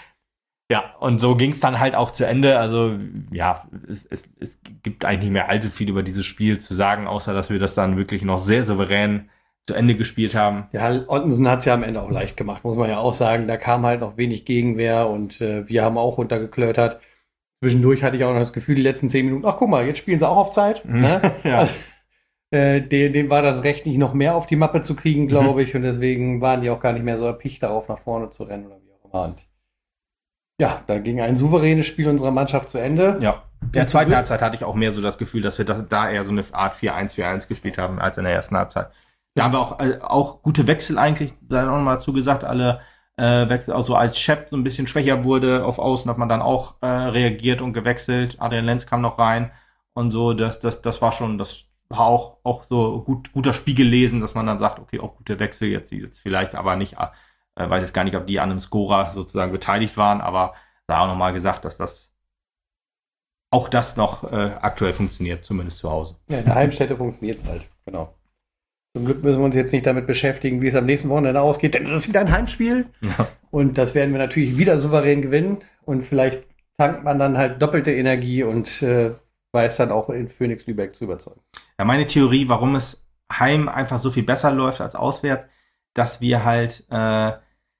ja, und so ging es dann halt auch zu Ende. Also ja, es, es, es gibt eigentlich nicht mehr allzu viel über dieses Spiel zu sagen, außer dass wir das dann wirklich noch sehr souverän zu Ende gespielt haben. Ja, Ottensen hat es ja am Ende auch leicht gemacht, muss man ja auch sagen. Da kam halt noch wenig Gegenwehr und äh, wir haben auch runtergeklötert. Zwischendurch hatte ich auch noch das Gefühl, die letzten zehn Minuten, ach guck mal, jetzt spielen sie auch auf Zeit. Mhm. Ne? Ja. Also, äh, dem, dem war das Recht nicht noch mehr auf die Mappe zu kriegen, glaube mhm. ich. Und deswegen waren die auch gar nicht mehr so erpicht darauf, nach vorne zu rennen oder wie auch immer. Und ja, da ging ein souveränes Spiel unserer Mannschaft zu Ende. Ja. In der zweiten Halbzeit hatte ich auch mehr so das Gefühl, dass wir da, da eher so eine Art vier eins vier eins gespielt haben, als in der ersten Halbzeit. Da haben wir auch, äh, auch gute Wechsel eigentlich, da auch nochmal dazu gesagt, alle äh, Wechsel, auch so als Schepp so ein bisschen schwächer wurde auf Außen, hat man dann auch äh, reagiert und gewechselt. Adrian Lenz kam noch rein und so, das, das, das war schon, das war auch, auch so gut, guter Spiegel lesen, dass man dann sagt, okay, auch gute Wechsel, jetzt, jetzt vielleicht aber nicht, äh, weiß jetzt gar nicht, ob die an einem Scorer sozusagen beteiligt waren, aber da auch nochmal gesagt, dass das auch das noch äh, aktuell funktioniert, zumindest zu Hause. Ja, in der Heimstätte funktioniert es halt, genau. Zum Glück müssen wir uns jetzt nicht damit beschäftigen, wie es am nächsten Wochenende ausgeht, denn das ist wieder ein Heimspiel. Ja. Und das werden wir natürlich wieder souverän gewinnen. Und vielleicht tankt man dann halt doppelte Energie und äh, weiß dann auch in Phoenix Lübeck zu überzeugen. Ja, meine Theorie, warum es heim einfach so viel besser läuft als auswärts, dass wir halt, äh, ja,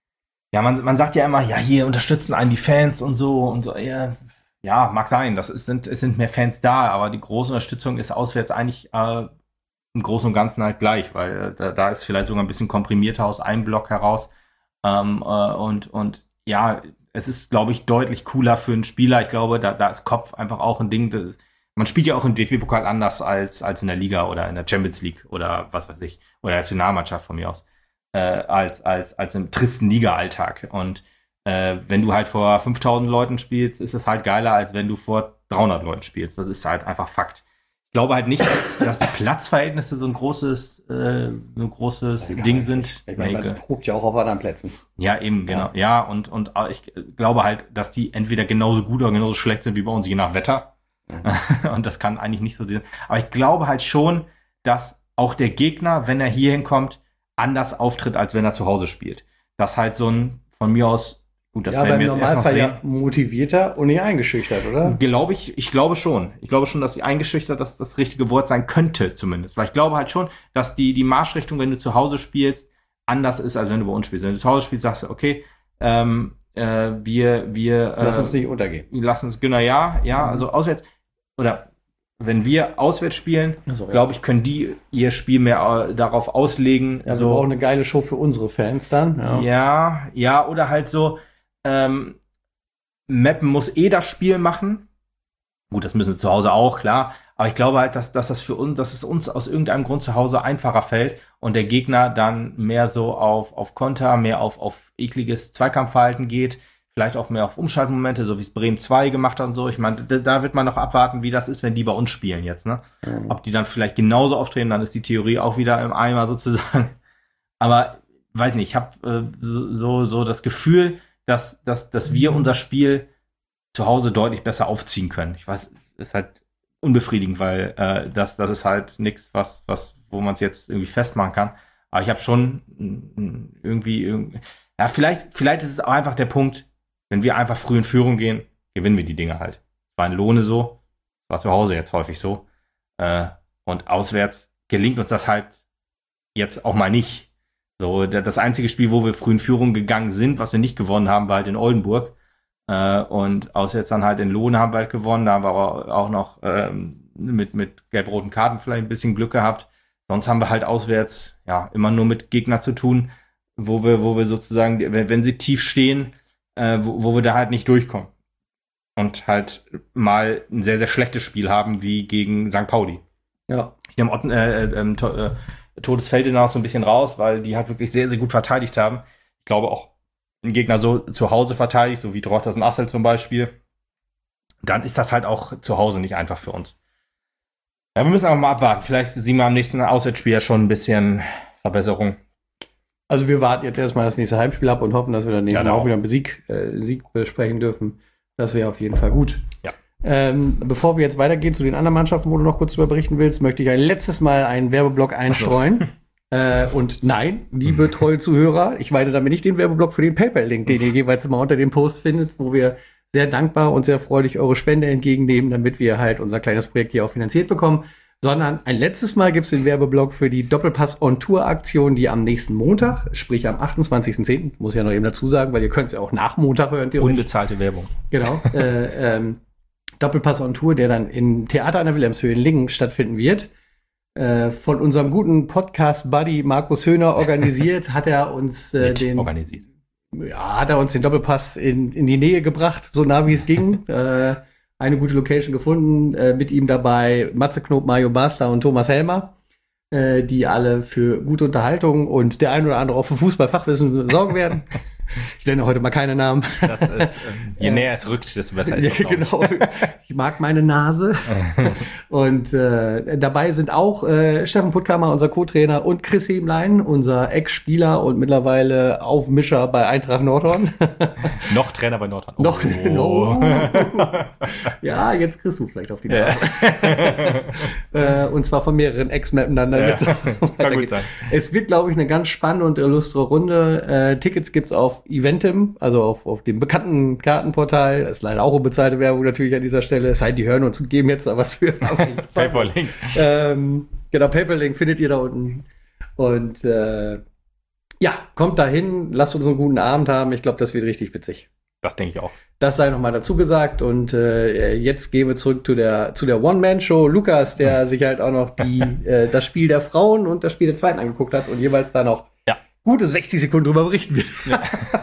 man, man sagt ja immer, ja, hier unterstützen einen die Fans und so und so, ja, ja mag sein, das ist, sind, es sind mehr Fans da, aber die große Unterstützung ist auswärts eigentlich äh, im Großen und Ganzen halt gleich, weil äh, da, da ist vielleicht sogar ein bisschen komprimierter aus einem Block heraus ähm, äh, und, und ja, es ist, glaube ich, deutlich cooler für einen Spieler. Ich glaube, da, da ist Kopf einfach auch ein Ding. Das, man spielt ja auch im D F B-Pokal anders als, als in der Liga oder in der Champions League oder was weiß ich, oder der Nationalmannschaft von mir aus, äh, als, als, als im tristen Liga-Alltag. Und äh, wenn du halt vor fünftausend Leuten spielst, ist es halt geiler, als wenn du vor dreihundert Leuten spielst. Das ist halt einfach Fakt. Ich glaube halt nicht, dass die Platzverhältnisse so ein großes, äh, so ein großes ja, Ding sind. Ich meine, man probt ja auch auf anderen Plätzen. Ja, eben, genau. Ja, ja und, und ich glaube halt, dass die entweder genauso gut oder genauso schlecht sind wie bei uns, je nach Wetter. Mhm. Und das kann eigentlich nicht so sein. Aber ich glaube halt schon, dass auch der Gegner, wenn er hier hinkommt, anders auftritt, als wenn er zu Hause spielt. Das halt so ein, von mir aus, gut, das ja, werden wir jetzt erst noch sehen. Ja, motivierter und nicht eingeschüchtert, oder? Glaube ich, ich glaube schon. Ich glaube schon, dass die eingeschüchtert, dass das richtige Wort sein könnte, zumindest. Weil ich glaube halt schon, dass die, die Marschrichtung, wenn du zu Hause spielst, anders ist, als wenn du bei uns spielst. Wenn du zu Hause spielst, sagst du, okay, ähm, äh, wir, wir, äh, lass uns nicht untergehen. Lass uns, genau, ja, ja, mhm. also auswärts, oder wenn wir auswärts spielen, so, glaube ich, können die ihr Spiel mehr äh, darauf auslegen. Ja, so. Wir brauchen eine geile Show für unsere Fans dann. Ja, ja, ja oder halt so, ähm, Meppen muss eh das Spiel machen. Gut, das müssen wir zu Hause auch, klar. Aber ich glaube halt, dass, dass das für uns, dass es uns aus irgendeinem Grund zu Hause einfacher fällt und der Gegner dann mehr so auf, auf Konter, mehr auf, auf ekliges Zweikampfverhalten geht. Vielleicht auch mehr auf Umschaltmomente, so wie es Bremen zwei gemacht hat und so. Ich meine, da, da wird man noch abwarten, wie das ist, wenn die bei uns spielen jetzt, ne? Mhm. Ob die dann vielleicht genauso auftreten, dann ist die Theorie auch wieder im Eimer sozusagen. Aber, weiß nicht, ich habe äh, so, so, so das Gefühl, dass, dass, dass wir unser Spiel zu Hause deutlich besser aufziehen können. Ich weiß, ist halt unbefriedigend, weil äh, das, das ist halt nichts, was, was, wo man es jetzt irgendwie festmachen kann. Aber ich habe schon irgendwie, irgendwie, ja, vielleicht, vielleicht ist es auch einfach der Punkt, wenn wir einfach früh in Führung gehen, gewinnen wir die Dinge halt. War in Lohne so, war zu Hause jetzt häufig so. Äh, und auswärts gelingt uns das halt jetzt auch mal nicht. So, das einzige Spiel, wo wir früh in Führung gegangen sind, was wir nicht gewonnen haben, war halt in Oldenburg. Äh, und auswärts dann halt in Lohne haben wir halt gewonnen. Da haben wir aber auch noch ähm, mit, mit gelb-roten Karten vielleicht ein bisschen Glück gehabt. Sonst haben wir halt auswärts ja immer nur mit Gegner zu tun, wo wir, wo wir sozusagen, wenn, wenn sie tief stehen, äh, wo, wo wir da halt nicht durchkommen. Und halt mal ein sehr, sehr schlechtes Spiel haben, wie gegen Sankt Pauli. Ja. Ich nehme äh, äh, äh, Todesfeldenau so ein bisschen raus, weil die halt wirklich sehr, sehr gut verteidigt haben. Ich glaube auch, ein Gegner so zu Hause verteidigt, so wie Drotters und Assel zum Beispiel, dann ist das halt auch zu Hause nicht einfach für uns. Ja, wir müssen aber mal abwarten. Vielleicht sehen wir am nächsten Auswärtsspiel ja schon ein bisschen Verbesserung. Also wir warten jetzt erstmal das nächste Heimspiel ab und hoffen, dass wir dann nächstes ja, Mal auch wieder einen Sieg, äh, Sieg besprechen dürfen. Das wäre auf jeden Fall gut. Ja. Ähm, bevor wir jetzt weitergehen zu den anderen Mannschaften, wo du noch kurz drüber berichten willst, möchte ich ein letztes Mal einen Werbeblock einstreuen. Äh, und nein, liebe treue Zuhörer, ich meine damit nicht den Werbeblock für den PayPal-Link, den ihr jeweils immer unter dem Post findet, wo wir sehr dankbar und sehr freudig eure Spende entgegennehmen, damit wir halt unser kleines Projekt hier auch finanziert bekommen, sondern ein letztes Mal gibt es den Werbeblock für die Doppelpass-on-Tour-Aktion, die am nächsten Montag, sprich am achtundzwanzigsten zehnten, muss ich ja noch eben dazu sagen, weil ihr könnt es ja auch nach Montag hören. Unbezahlte Werbung. Genau. äh, ähm, Doppelpass-on-Tour, der dann im Theater an der Wilhelmshöhe in Lingen stattfinden wird. Von unserem guten Podcast-Buddy Markus Höhner organisiert, hat er uns äh, den organisiert. Ja, hat er uns den Doppelpass in, in die Nähe gebracht, so nah wie es ging. äh, eine gute Location gefunden, äh, mit ihm dabei Matze Knob, Mario Basler und Thomas Helmer, äh, die alle für gute Unterhaltung und der ein oder andere auch für Fußballfachwissen sorgen werden. Ich nenne heute mal keine Namen. Das ist, ähm, je näher es rückt, desto besser ist es. Ja, genau. Ich mag meine Nase. Und äh, dabei sind auch äh, Steffen Puttkammer, unser Co-Trainer, und Chris Hemlein, unser Ex-Spieler und mittlerweile Aufmischer bei Eintracht Nordhorn. Noch Trainer bei Nordhorn. Oh. Noch, no. Ja, jetzt kriegst du vielleicht auf die Nase. Ja. äh, und zwar von mehreren Ex-Mappen dann. Ja. Kann gut sein. Es wird, glaube ich, eine ganz spannende und illustre Runde. Äh, Tickets gibt's auf Eventim, also auf, auf dem bekannten Kartenportal. Das ist leider auch unbezahlte Werbung natürlich an dieser Stelle. Es sei denn, die hören uns und geben jetzt da was für. Paperlink. Ähm, genau, Paperlink findet ihr da unten. Und äh, ja, kommt dahin, lasst uns einen guten Abend haben. Ich glaube, das wird richtig witzig. Das denke ich auch. Das sei nochmal dazu gesagt. Und äh, jetzt gehen wir zurück zu der, zu der One-Man-Show. Lukas, der sich halt auch noch die, äh, das Spiel der Frauen und das Spiel der Zweiten angeguckt hat und jeweils da noch ja. gute sechzig Sekunden drüber berichten wird. Ja,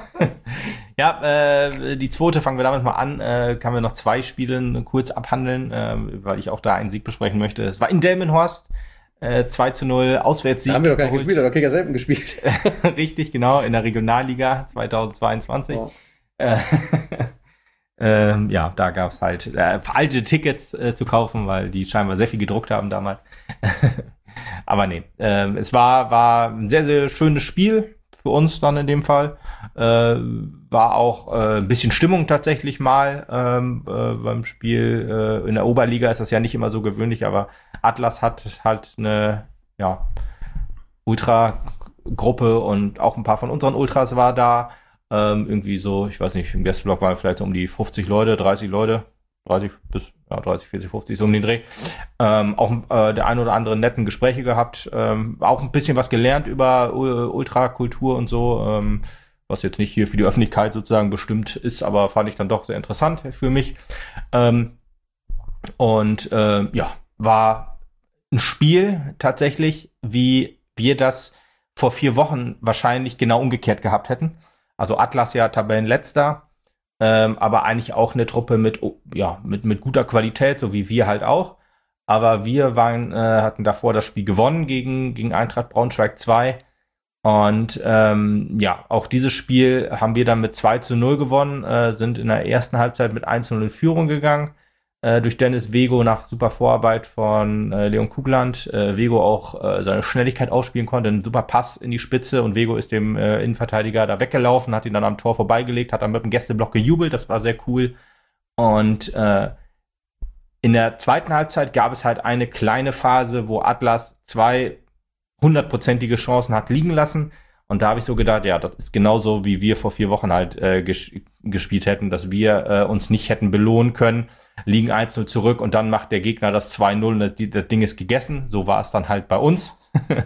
ja äh, die zweite fangen wir damit mal an. Äh, kann wir noch zwei Spiele kurz abhandeln, äh, weil ich auch da einen Sieg besprechen möchte. Es war in Delmenhorst. Äh, zwei zu null, Auswärtssieg. Da haben wir doch gar nicht gespielt, da hat doch Kicker selten gespielt. Richtig, genau, in der Regionalliga zweitausendzweiundzwanzig. Oh. Äh, ähm, ja, da gab es halt äh, veraltete Tickets äh, zu kaufen, weil die scheinbar sehr viel gedruckt haben damals. Aber nee, äh, es war, war ein sehr, sehr schönes Spiel für uns dann in dem Fall. Äh, war auch äh, ein bisschen Stimmung tatsächlich mal ähm, äh, beim Spiel. Äh, in der Oberliga ist das ja nicht immer so gewöhnlich, aber Atlas hat halt eine ja, Ultra-Gruppe und auch ein paar von unseren Ultras war da. Ähm, irgendwie so, ich weiß nicht, im Gästeblock waren vielleicht so um die fünfzig Leute, dreißig Leute, dreißig bis ja, dreißig, vierzig, fünfzig, so um den Dreh. Ähm, auch äh, der ein oder andere netten Gespräche gehabt, ähm, auch ein bisschen was gelernt über uh, Ultrakultur und so, ähm, was jetzt nicht hier für die Öffentlichkeit sozusagen bestimmt ist, aber fand ich dann doch sehr interessant für mich. Ähm, und äh, ja, war ein Spiel tatsächlich, wie wir das vor vier Wochen wahrscheinlich genau umgekehrt gehabt hätten. Also Atlas ja Tabellenletzter, ähm, aber eigentlich auch eine Truppe mit, ja, mit, mit guter Qualität, so wie wir halt auch. Aber wir waren, äh, hatten davor das Spiel gewonnen gegen, gegen Eintracht Braunschweig zwei. Und ähm, ja, auch dieses Spiel haben wir dann mit zwei zu null gewonnen, äh, sind in der ersten Halbzeit mit eins zu null in Führung gegangen. Äh, durch Dennis Wego nach super Vorarbeit von äh, Leon Kugland. Äh, Wego auch äh, seine Schnelligkeit ausspielen konnte, einen super Pass in die Spitze und Wego ist dem äh, Innenverteidiger da weggelaufen, hat ihn dann am Tor vorbeigelegt, hat dann mit dem Gästeblock gejubelt, das war sehr cool. Und äh, in der zweiten Halbzeit gab es halt eine kleine Phase, wo Atlas zwei hundertprozentige Chancen hat liegen lassen. Und da habe ich so gedacht, ja, das ist genauso, wie wir vor vier Wochen halt äh, ges- gespielt hätten, dass wir äh, uns nicht hätten belohnen können, liegen eins null zurück und dann macht der Gegner das zwei null und das, das Ding ist gegessen. So war es dann halt bei uns.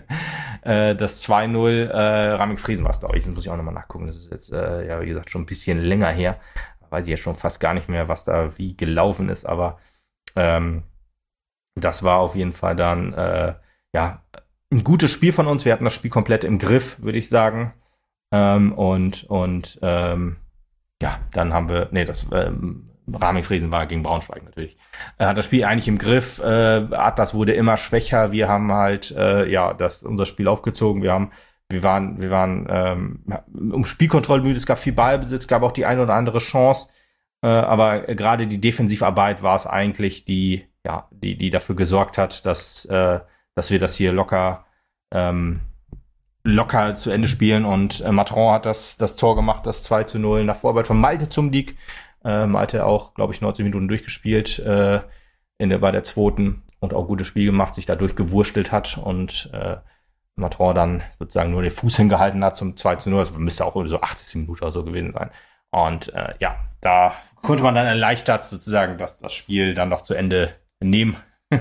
äh, das zwei null, äh, Raming Friesen war es, glaube ich. Das muss ich auch nochmal nachgucken. Das ist jetzt, äh, ja, wie gesagt, schon ein bisschen länger her. Da weiß ich jetzt schon fast gar nicht mehr, was da wie gelaufen ist, aber ähm, das war auf jeden Fall dann, äh, ja, ein gutes Spiel von uns. Wir hatten das Spiel komplett im Griff, würde ich sagen. Ähm, und, und, ähm, ja, dann haben wir, nee, das, ähm, Raming Friesen war gegen Braunschweig natürlich. Er hat das Spiel eigentlich im Griff. Äh, Atlas wurde immer schwächer. Wir haben halt, äh, ja, das, unser Spiel aufgezogen. Wir haben, wir waren, wir waren, ähm, um Spielkontrolle müde. Es gab viel Ballbesitz, gab auch die eine oder andere Chance. Äh, aber gerade die Defensivarbeit war es eigentlich, die, ja, die, die dafür gesorgt hat, dass, äh, dass wir das hier locker, ähm, locker zu Ende spielen. Und äh, Matron hat das, das Tor gemacht, das zwei zu null nach Vorarbeit von Malte zum Sieg. Äh, Malte auch, glaube ich, neunzig Minuten durchgespielt äh, in der, bei der zweiten und auch gutes Spiel gemacht, sich da durchgewurstelt hat und äh, Matron dann sozusagen nur den Fuß hingehalten hat zum zwei zu null. Das müsste auch so achtzig Minuten oder so gewesen sein. Und äh, ja, da konnte man dann erleichtert sozusagen das, das Spiel dann noch zu Ende nehmen.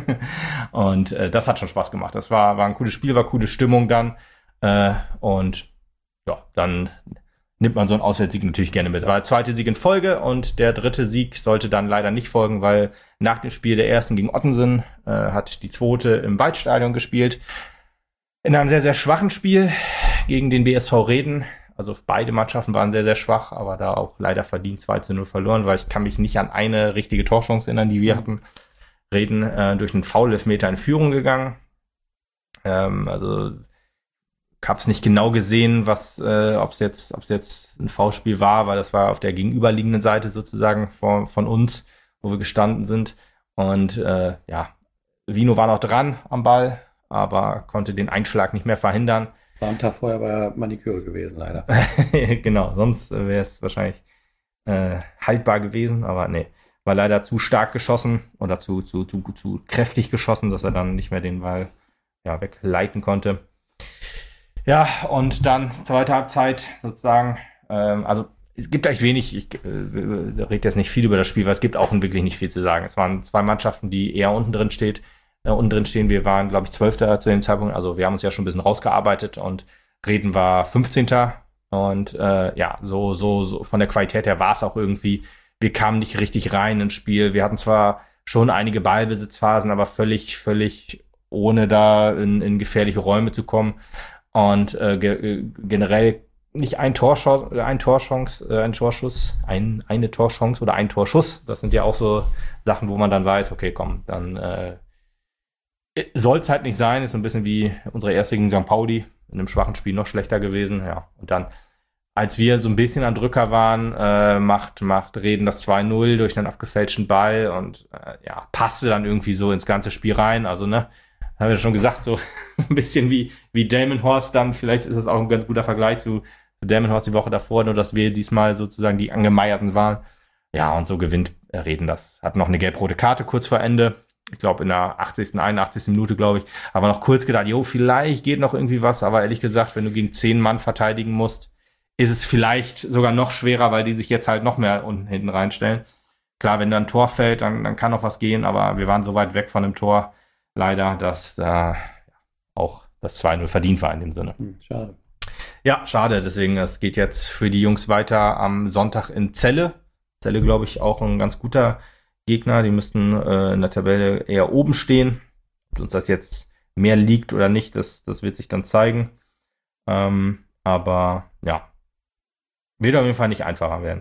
Und äh, das hat schon Spaß gemacht. Das war, war ein cooles Spiel, war coole Stimmung dann. Äh, und ja, dann nimmt man so einen Auswärtssieg natürlich gerne mit. War der zweite Sieg in Folge und der dritte Sieg sollte dann leider nicht folgen, weil nach dem Spiel der ersten gegen Ottensen äh, hat die zweite im Waldstadion gespielt. In einem sehr, sehr schwachen Spiel gegen den B S V Reden. Also beide Mannschaften waren sehr, sehr schwach, aber da auch leider verdient zwei zu null verloren, weil ich kann mich nicht an eine richtige Torchance erinnern, die wir mhm. hatten. Reden äh, durch einen Foul-Elfmeter in Führung gegangen. Ähm, also habe es nicht genau gesehen, was, äh, ob es jetzt, ob es jetzt ein Foulspiel war, weil das war auf der gegenüberliegenden Seite sozusagen von, von uns, wo wir gestanden sind. Und äh, ja, Vino war noch dran am Ball, aber konnte den Einschlag nicht mehr verhindern. War am Tag vorher bei Maniküre gewesen, leider. Genau, sonst wäre es wahrscheinlich äh, haltbar gewesen, aber nee. War leider zu stark geschossen oder zu, zu, zu, zu kräftig geschossen, dass er dann nicht mehr den Ball ja, wegleiten konnte. Ja, und dann zweite Halbzeit sozusagen. Ähm, also es gibt eigentlich wenig, ich äh, rede jetzt nicht viel über das Spiel, weil es gibt auch wirklich nicht viel zu sagen. Es waren zwei Mannschaften, die eher unten drin steht, äh, unten drin stehen. Wir waren, glaube ich, Zwölfter zu dem Zeitpunkt. Also wir haben uns ja schon ein bisschen rausgearbeitet und Reden war fünfzehnter Und äh, ja, so, so, so von der Qualität her war es auch irgendwie. Wir kamen nicht richtig rein ins Spiel. Wir hatten zwar schon einige Ballbesitzphasen, aber völlig, völlig ohne da in, in gefährliche Räume zu kommen. Und äh, ge- generell nicht ein Torschance, ein Torchance, äh, ein Torschuss, ein, eine Torchance oder ein Torschuss. Das sind ja auch so Sachen, wo man dann weiß, okay, komm, dann äh, soll es halt nicht sein. Ist so ein bisschen wie unsere erste gegen Sankt Pauli, in einem schwachen Spiel noch schlechter gewesen. Ja, und dann, als wir so ein bisschen an Drücker waren, äh, macht, macht Reden das zwei null durch einen abgefälschten Ball und äh, ja, passte dann irgendwie so ins ganze Spiel rein. Also, ne, haben wir schon gesagt, so ein bisschen wie, wie Delmenhorst dann. Vielleicht ist das auch ein ganz guter Vergleich zu, zu Delmenhorst die Woche davor, nur dass wir diesmal sozusagen die Angemeierten waren. Ja, und so gewinnt Reden das. Hat noch eine gelb-rote Karte kurz vor Ende. Ich glaube, in der achtzigsten, einundachtzigsten Minute, glaube ich. Aber noch kurz gedacht, jo, vielleicht geht noch irgendwie was. Aber ehrlich gesagt, wenn du gegen zehn Mann verteidigen musst, ist es vielleicht sogar noch schwerer, weil die sich jetzt halt noch mehr unten hinten reinstellen. Klar, wenn da ein Tor fällt, dann, dann kann noch was gehen. Aber wir waren so weit weg von dem Tor, leider, dass da äh, auch das zwei null verdient war in dem Sinne. Hm, schade. Ja, schade. Deswegen, es geht jetzt für die Jungs weiter am Sonntag in Celle. Celle, glaube ich, auch ein ganz guter Gegner. Die müssten äh, in der Tabelle eher oben stehen. Ob uns das jetzt mehr liegt oder nicht, das, das wird sich dann zeigen. Ähm, aber ja, wird auf jeden Fall nicht einfacher werden.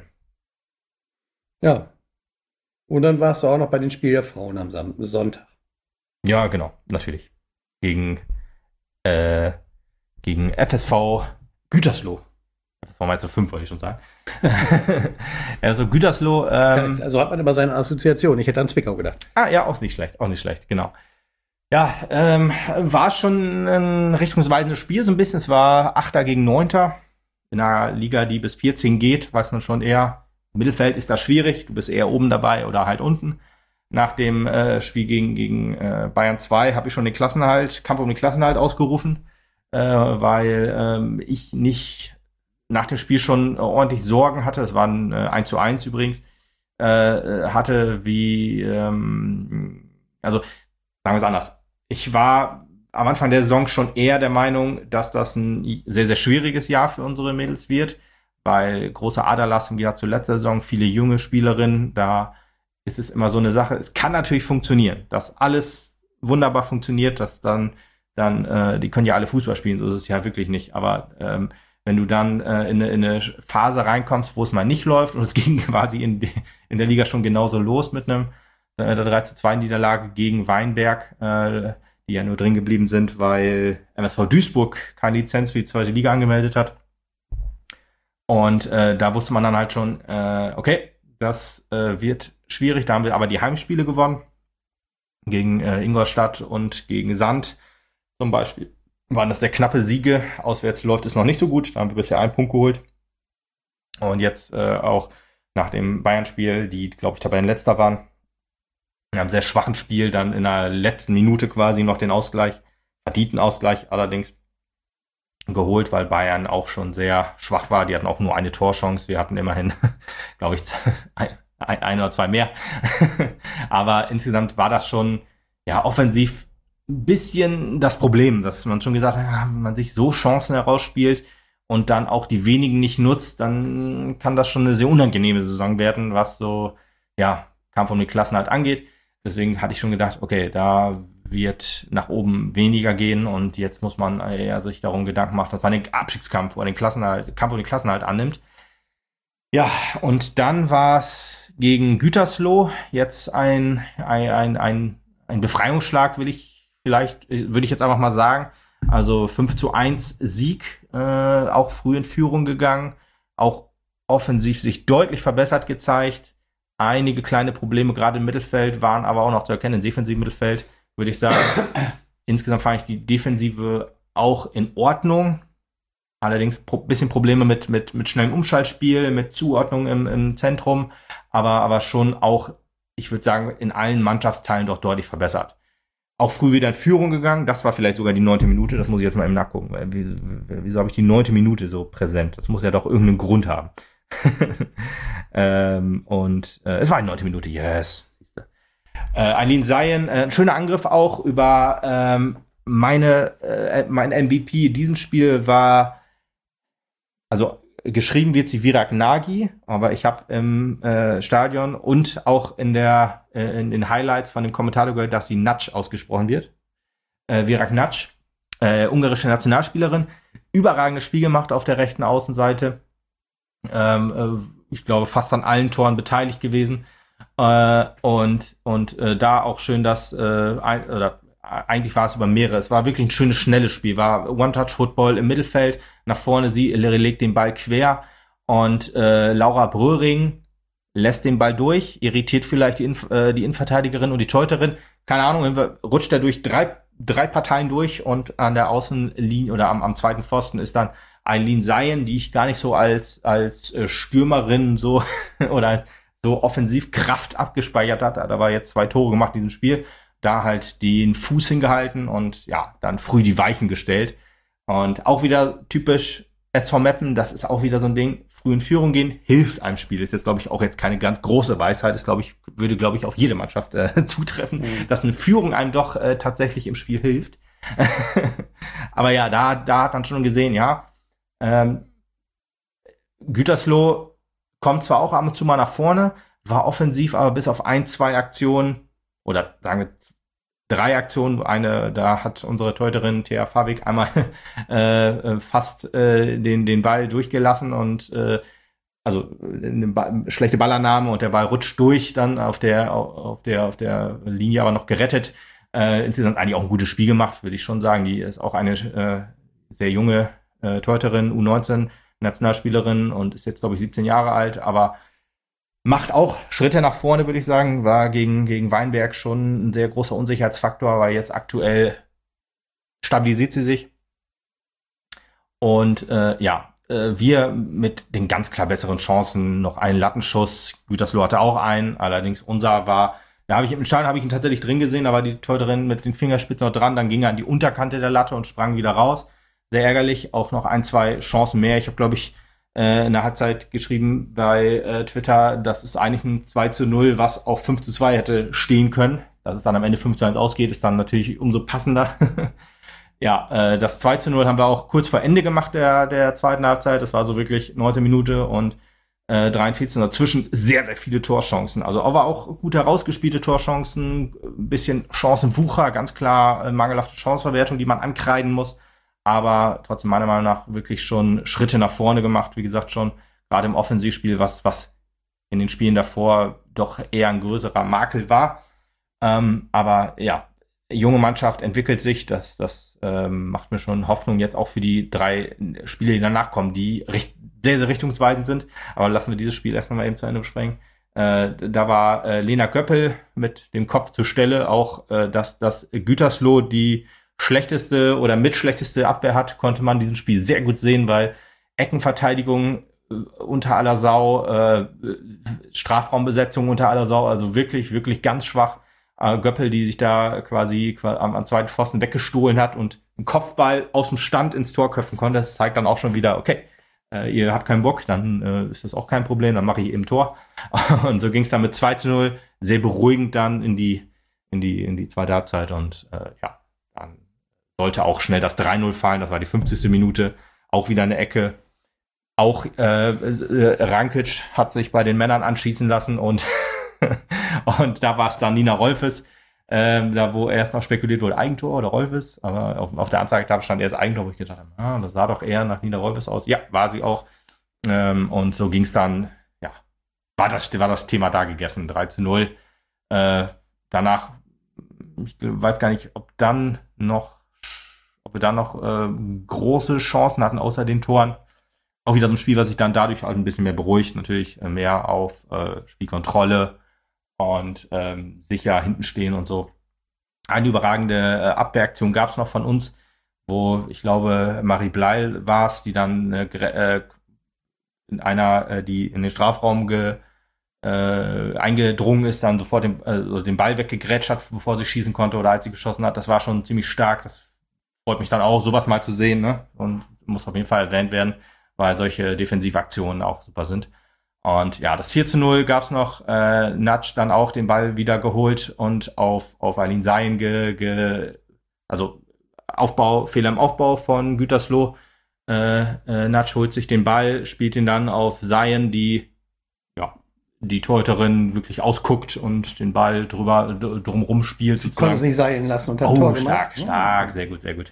Ja. Und dann warst du auch noch bei den Spielen der Frauen am Sam- Sonntag. Ja, genau, natürlich. Gegen, äh, gegen F S V Gütersloh. F S V Mainz fünf, wollte ich schon sagen. Also Gütersloh. Ähm, also hat man immer seine Assoziation. Ich hätte an Zwickau gedacht. Ah, ja, auch nicht schlecht, auch nicht schlecht, genau. Ja, ähm, war schon ein richtungsweisendes Spiel, so ein bisschen. Es war Achter gegen Neunter. In einer Liga, die bis vierzehn geht, weiß man schon eher, im Mittelfeld ist das schwierig. Du bist eher oben dabei oder halt unten. Nach dem äh, Spiel gegen, gegen äh, Bayern zwei habe ich schon den Klassenerhalt, Kampf um den Klassenerhalt ausgerufen, äh, weil ähm, ich nicht nach dem Spiel schon äh, ordentlich Sorgen hatte. Es war ein äh, eins zu eins übrigens. Äh, hatte wie, ähm, also sagen wir es anders. Ich war am Anfang der Saison schon eher der Meinung, dass das ein sehr, sehr schwieriges Jahr für unsere Mädels wird, weil großer Aderlass im Gegensatz zur letzten Saison, viele junge Spielerinnen, da ist es immer so eine Sache. Es kann natürlich funktionieren, dass alles wunderbar funktioniert, dass dann, dann äh, die können ja alle Fußball spielen, so ist es ja wirklich nicht, aber ähm, wenn du dann äh, in, eine, in eine Phase reinkommst, wo es mal nicht läuft und es ging quasi in, de, in der Liga schon genauso los mit einem äh, der drei zu zwei Niederlage gegen Weinberg, äh, die ja nur drin geblieben sind, weil M S V Duisburg keine Lizenz für die zweite Liga angemeldet hat. Und äh, da wusste man dann halt schon, äh, okay, das äh, wird schwierig. Da haben wir aber die Heimspiele gewonnen. Gegen äh, Ingolstadt und gegen Sand zum Beispiel waren das sehr knappe Siege. Auswärts läuft es noch nicht so gut. Da haben wir bisher einen Punkt geholt. Und jetzt äh, auch nach dem Bayern-Spiel, die, glaube ich, Tabellenletzter waren, in einem sehr schwachen Spiel dann in der letzten Minute quasi noch den Ausgleich, verdienten Ausgleich allerdings, geholt, weil Bayern auch schon sehr schwach war. Die hatten auch nur eine Torchance. Wir hatten immerhin, glaube ich, ein, ein oder zwei mehr. Aber insgesamt war das schon ja offensiv ein bisschen das Problem, dass man schon gesagt hat, ja, wenn man sich so Chancen herausspielt und dann auch die wenigen nicht nutzt, dann kann das schon eine sehr unangenehme Saison werden, was so, ja, Kampf um die Klassenhalt angeht. Deswegen hatte ich schon gedacht, okay, da wird nach oben weniger gehen und jetzt muss man eher sich darum Gedanken machen, dass man den Abstiegskampf oder den Klassenhalt, Kampf um den Klassenhalt annimmt. Ja, und dann war es gegen Gütersloh jetzt ein, ein, ein, ein, ein Befreiungsschlag, will ich vielleicht, würde ich jetzt einfach mal sagen, Also fünf zu eins Sieg, äh, auch früh in Führung gegangen, auch offensiv sich deutlich verbessert gezeigt. Einige kleine Probleme gerade im Mittelfeld waren aber auch noch zu erkennen. Im defensiven Mittelfeld würde ich sagen, insgesamt fand ich die Defensive auch in Ordnung. Allerdings ein pro- bisschen Probleme mit, mit, mit schnellem Umschaltspiel, mit Zuordnung im, im Zentrum, aber, aber schon auch, ich würde sagen, in allen Mannschaftsteilen doch deutlich verbessert. Auch früh wieder in Führung gegangen, das war vielleicht sogar die neunte Minute, das muss ich jetzt mal eben nachgucken. Weil, wie, wieso habe ich die neunte Minute so präsent? Das muss ja doch irgendeinen Grund haben. ähm, und äh, es war die neunte Minute, yes. Siehste. Äh, Aylin Sayen, äh, ein schöner Angriff auch über ähm, meine, äh, mein M V P in diesem Spiel war, also geschrieben wird sie Virak Nagy, aber ich habe im äh, Stadion und auch in der äh, in den Highlights von dem Kommentator gehört, dass sie Nagy ausgesprochen wird. Äh, Virak Nagy, äh, ungarische Nationalspielerin, überragendes Spiel gemacht auf der rechten Außenseite. Ähm, äh, ich glaube, fast an allen Toren beteiligt gewesen. Äh, und und äh, da auch schön, dass äh, ein, oder eigentlich war es über mehrere. Es war wirklich ein schönes, schnelles Spiel. War One-Touch-Football im Mittelfeld. Nach vorne, sie legt den Ball quer. Und äh, Laura Bröhring lässt den Ball durch. Irritiert vielleicht die, Inf- äh, die Innenverteidigerin und die Torhüterin. Keine Ahnung, rutscht er durch drei, drei Parteien durch. Und an der Außenlinie oder am, am zweiten Pfosten ist dann Aylin Sayen, die ich gar nicht so als, als äh, Stürmerin so oder als so Offensivkraft abgespeichert hat. Hat aber jetzt zwei Tore gemacht in diesem Spiel. Da halt den Fuß hingehalten und ja, dann früh die Weichen gestellt. Und auch wieder typisch S V Meppen, das ist auch wieder so ein Ding, früh in Führung gehen, hilft einem Spiel. Ist jetzt, glaube ich, auch jetzt keine ganz große Weisheit. Das, glaube ich, würde, glaube ich, auf jede Mannschaft äh, zutreffen, mhm. dass eine Führung einem doch äh, tatsächlich im Spiel hilft. Aber ja, da, da hat man schon gesehen, ja, ähm, Gütersloh kommt zwar auch ab und zu mal nach vorne, war offensiv, aber bis auf ein, zwei Aktionen oder sagen wir drei Aktionen, eine, da hat unsere Torhüterin Thea Favik einmal äh, fast äh, den, den Ball durchgelassen und äh, also eine ba- schlechte Ballannahme und der Ball rutscht durch dann auf der auf der auf der Linie, aber noch gerettet. Äh, insgesamt eigentlich auch ein gutes Spiel gemacht, würde ich schon sagen. Die ist auch eine äh, sehr junge äh, Torhüterin, U neunzehn Nationalspielerin und ist jetzt, glaube ich, siebzehn Jahre alt, aber macht auch Schritte nach vorne, würde ich sagen. War gegen, gegen Weinberg schon ein sehr großer Unsicherheitsfaktor, aber jetzt aktuell stabilisiert sie sich. Und äh, ja, äh, wir mit den ganz klar besseren Chancen, noch einen Lattenschuss. Gütersloh hatte auch einen, allerdings unser war, da habe ich im Stadion habe ich ihn tatsächlich drin gesehen, da war die Torhüterin mit den Fingerspitzen noch dran, dann ging er an die Unterkante der Latte und sprang wieder raus. Sehr ärgerlich, auch noch ein, zwei Chancen mehr. Ich habe, glaube ich, in der Halbzeit geschrieben bei äh, Twitter, das ist eigentlich ein zwei zu null, was auch fünf zu zwei hätte stehen können. Dass es dann am Ende fünf zu eins ausgeht, ist dann natürlich umso passender. ja, äh, das zwei zu null haben wir auch kurz vor Ende gemacht der, der zweiten Halbzeit. Das war so wirklich neunte Minute und äh, dreiundvierzig. Dazwischen sehr, sehr viele Torchancen. Also aber auch gut herausgespielte Torchancen, ein bisschen Chancenwucher, ganz klar äh, mangelhafte Chancenverwertung, die man ankreiden muss. Aber trotzdem meiner Meinung nach wirklich schon Schritte nach vorne gemacht. Wie gesagt, schon gerade im Offensivspiel, was, was in den Spielen davor doch eher ein größerer Makel war. Ähm, aber ja, junge Mannschaft entwickelt sich. Das, das ähm, macht mir schon Hoffnung jetzt auch für die drei Spiele, die danach kommen, die richt- sehr, sehr richtungsweisend sind. Aber lassen wir dieses Spiel erst mal eben zu Ende besprechen. Äh, da war äh, Lena Göppel mit dem Kopf zur Stelle. Auch, äh, dass, dass Gütersloh die schlechteste oder mitschlechteste Abwehr hat, konnte man in diesem Spiel sehr gut sehen, weil Eckenverteidigung äh, unter aller Sau, äh, Strafraumbesetzung unter aller Sau, also wirklich, wirklich ganz schwach. Äh, Göppel, die sich da quasi am, am zweiten Pfosten weggestohlen hat und einen Kopfball aus dem Stand ins Tor köpfen konnte, das zeigt dann auch schon wieder, okay, äh, ihr habt keinen Bock, dann äh, ist das auch kein Problem, dann mache ich eben Tor. Und so ging es dann mit zwei zu null, sehr beruhigend dann in die, in die, in die zweite Halbzeit und äh, ja, dann sollte auch schnell das drei null fallen, das war die fünfzigste Minute, auch wieder eine Ecke. Auch äh, äh, Rankic hat sich bei den Männern anschießen lassen und, und da war es dann Nina Rolfes, äh, da wo erst noch spekuliert wurde, Eigentor oder Rolfes, aber auf, auf der Anzeigetafel stand erst Eigentor, wo ich gedacht habe, ah, das sah doch eher nach Nina Rolfes aus. Ja, war sie auch. Ähm, und so ging es dann, ja, war das, war das Thema da gegessen, drei zu null. Äh, danach, ich weiß gar nicht, ob dann noch ob wir dann noch äh, große Chancen hatten, außer den Toren. Auch wieder so ein Spiel, was sich dann dadurch halt ein bisschen mehr beruhigt, natürlich äh, mehr auf äh, Spielkontrolle und ähm, sicher hinten stehen und so. Eine überragende äh, Abwehraktion gab es noch von uns, wo ich glaube, Marie Bleil war es, die dann äh, äh, in einer, äh, die in den Strafraum ge, äh, eingedrungen ist, dann sofort den, äh, den Ball weggegrätscht hat, bevor sie schießen konnte oder als sie geschossen hat. Das war schon ziemlich stark. Das freut mich dann auch, sowas mal zu sehen, ne? Und muss auf jeden Fall erwähnt werden, weil solche Defensivaktionen auch super sind. Und ja, das vier zu null gab's noch. Äh, Natsch dann auch den Ball wieder geholt und auf, auf Aline Sayen ge, ge, also Aufbau, Fehler im Aufbau von Gütersloh. Äh, äh, Natsch holt sich den Ball, spielt ihn dann auf Sayen, die ja die Torhüterin wirklich ausguckt und den Ball drüber d- drumrum spielt. Sie konnte es nicht sein lassen und hat oh, Tor stark, gemacht. stark, sehr gut, sehr gut.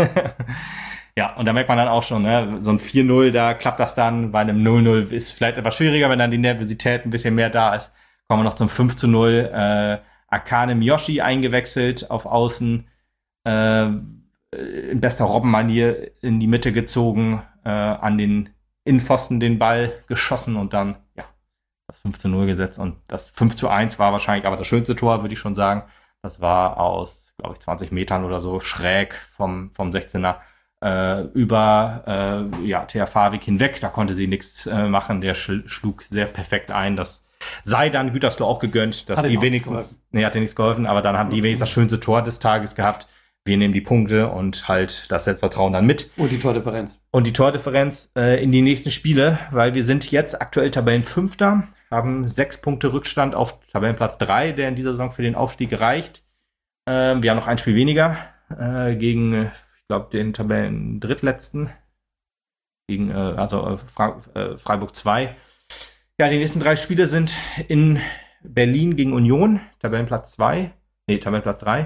Ja, und da merkt man dann auch schon, ne, so ein vier null, da klappt das dann. Bei einem null null ist vielleicht etwas schwieriger, wenn dann die Nervosität ein bisschen mehr da ist. Kommen wir noch zum fünf zu null. Äh, Akane Miyoshi eingewechselt auf Außen. Äh, in bester Robbenmanier in die Mitte gezogen, äh, an den Innenpfosten den Ball geschossen und dann, ja, das fünf zu null gesetzt. Und das fünf zu eins war wahrscheinlich aber das schönste Tor, würde ich schon sagen. Das war aus, glaube ich, zwanzig Metern oder so schräg vom, vom sechzehner Äh, über äh, ja, Thea Favik hinweg. Da konnte sie nichts äh, machen. Der schl- schlug sehr perfekt ein. Das sei dann Gütersloh auch gegönnt, dass Hat die ihm auch wenigstens, nichts geholfen. nee, hat dir nichts geholfen, aber dann haben die wenigstens das schönste Tor des Tages gehabt. Wir nehmen die Punkte und halt das Selbstvertrauen dann mit. Und die Tordifferenz. Und die Tordifferenz äh, in die nächsten Spiele, weil wir sind jetzt aktuell Tabellenfünfter, haben sechs Punkte Rückstand auf Tabellenplatz drei, der in dieser Saison für den Aufstieg reicht. Ähm, wir haben noch ein Spiel weniger äh, gegen ich glaube, den Tabellen drittletzten gegen äh, also äh, Fra- äh, Freiburg zwei. Ja, die nächsten drei Spiele sind in Berlin gegen Union, Tabellenplatz zwei. Nee, Tabellenplatz drei.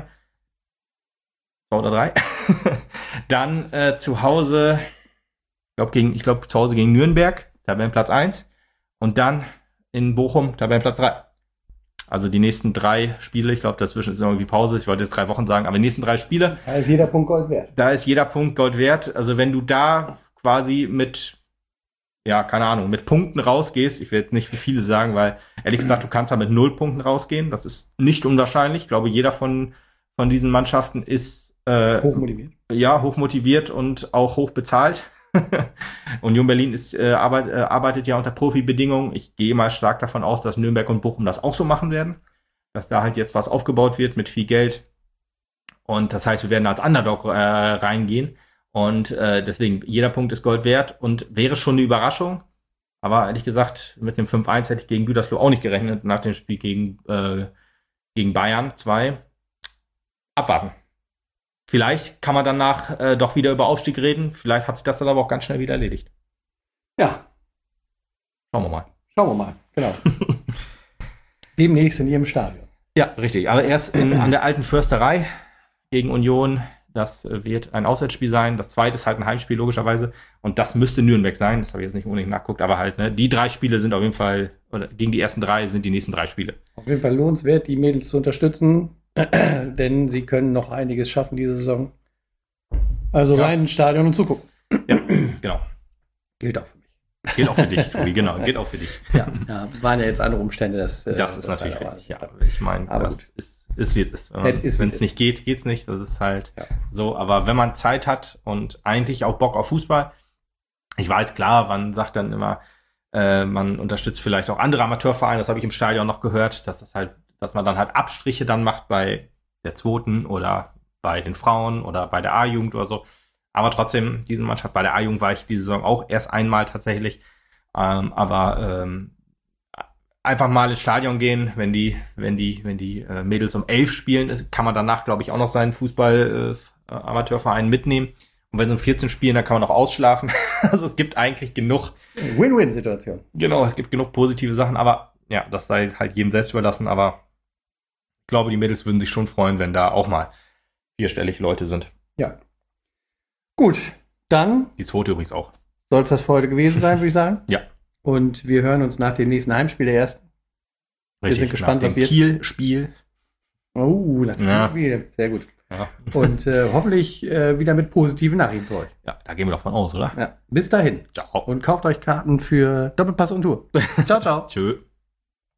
zwei oder drei. Dann äh, zu Hause, ich glaube, gegen, ich glaube, zu Hause gegen Nürnberg, Tabellenplatz eins. Und dann in Bochum, Tabellenplatz drei. Also die nächsten drei Spiele, ich glaube, dazwischen ist irgendwie Pause, ich wollte jetzt drei Wochen sagen, aber die nächsten drei Spiele. Da ist jeder Punkt Gold wert. Da ist jeder Punkt Gold wert. Also wenn du da quasi mit, ja, keine Ahnung, mit Punkten rausgehst, ich will jetzt nicht wie viele sagen, weil ehrlich gesagt, du kannst da mit null Punkten rausgehen. Das ist nicht unwahrscheinlich. Ich glaube, jeder von, von diesen Mannschaften ist äh, Hochmotiviert. Ja, hochmotiviert und auch hoch bezahlt. Union Berlin ist, äh, arbeit, äh, arbeitet ja unter Profibedingungen. Ich gehe mal stark davon aus, dass Nürnberg und Bochum das auch so machen werden. Dass da halt jetzt was aufgebaut wird mit viel Geld. Und das heißt, wir werden als Underdog äh, reingehen. Und äh, deswegen, jeder Punkt ist Gold wert und wäre schon eine Überraschung. Aber ehrlich gesagt, mit einem fünf eins hätte ich gegen Gütersloh auch nicht gerechnet nach dem Spiel gegen, äh, gegen Bayern zwei. Abwarten. Vielleicht kann man danach äh, doch wieder über Aufstieg reden. Vielleicht hat sich das dann aber auch ganz schnell wieder erledigt. Ja. Schauen wir mal. Schauen wir mal. Genau. Demnächst in jedem Stadion. Ja, richtig. Aber erst in, an der alten Försterei gegen Union. Das äh, wird ein Auswärtsspiel sein. Das zweite ist halt ein Heimspiel, logischerweise. Und das müsste Nürnberg sein. Das habe ich jetzt nicht unbedingt nachgeguckt. Aber halt, ne, die drei Spiele sind auf jeden Fall, oder gegen die ersten drei sind die nächsten drei Spiele. Auf jeden Fall lohnenswert, die Mädels zu unterstützen. Denn sie können noch einiges schaffen diese Saison. Also Ja. rein ins Stadion und zugucken. Ja, genau. Gilt auch für mich. Gilt auch für dich, Tobi, genau. Gilt auch für dich. Ja, ja, waren ja jetzt andere Umstände. Das, äh, Das ist natürlich war- richtig, ja. Ich meine, Aber das gut. ist, ist wie es ist. Ja, ist, wie Wenn es es nicht geht, geht's nicht. Das ist halt Ja. so. Aber wenn man Zeit hat und eigentlich auch Bock auf Fußball, ich weiß, klar, man sagt dann immer, äh, man unterstützt vielleicht auch andere Amateurvereine. Das habe ich im Stadion noch gehört, dass das halt, dass man dann halt Abstriche dann macht bei der zweiten oder bei den Frauen oder bei der A-Jugend oder so. Aber trotzdem, diese Mannschaft, bei der A-Jugend war ich diese Saison auch erst einmal tatsächlich. Ähm, aber ähm, einfach mal ins Stadion gehen, wenn die, wenn die, wenn die äh, Mädels um elf spielen, kann man danach, glaube ich, auch noch seinen Fußball-Amateurverein mitnehmen. Und wenn sie um vierzehn spielen, dann kann man auch ausschlafen. Also es gibt eigentlich genug, Win-Win-Situation. genau, es gibt genug positive Sachen, aber ja, das sei halt jedem selbst überlassen. Aber ich glaube, die Mädels würden sich schon freuen, wenn da auch mal vierstellig Leute sind. Ja. Gut, dann Die zweite übrigens auch. soll es das für heute gewesen sein, würde ich sagen. Ja. Und wir hören uns nach dem nächsten Heimspiel der ersten. Wir sind gespannt, nach was dem wird. Kiel-Spiel. Oh, das Ja. Spiel. Sehr gut. Ja. Und äh, hoffentlich äh, wieder mit positiven Nachrichten für euch. Ja, da gehen wir doch von aus, oder? Ja. Bis dahin. Ciao. Und kauft euch Karten für Doppelpass und Tour. Ciao, ciao. Tschö.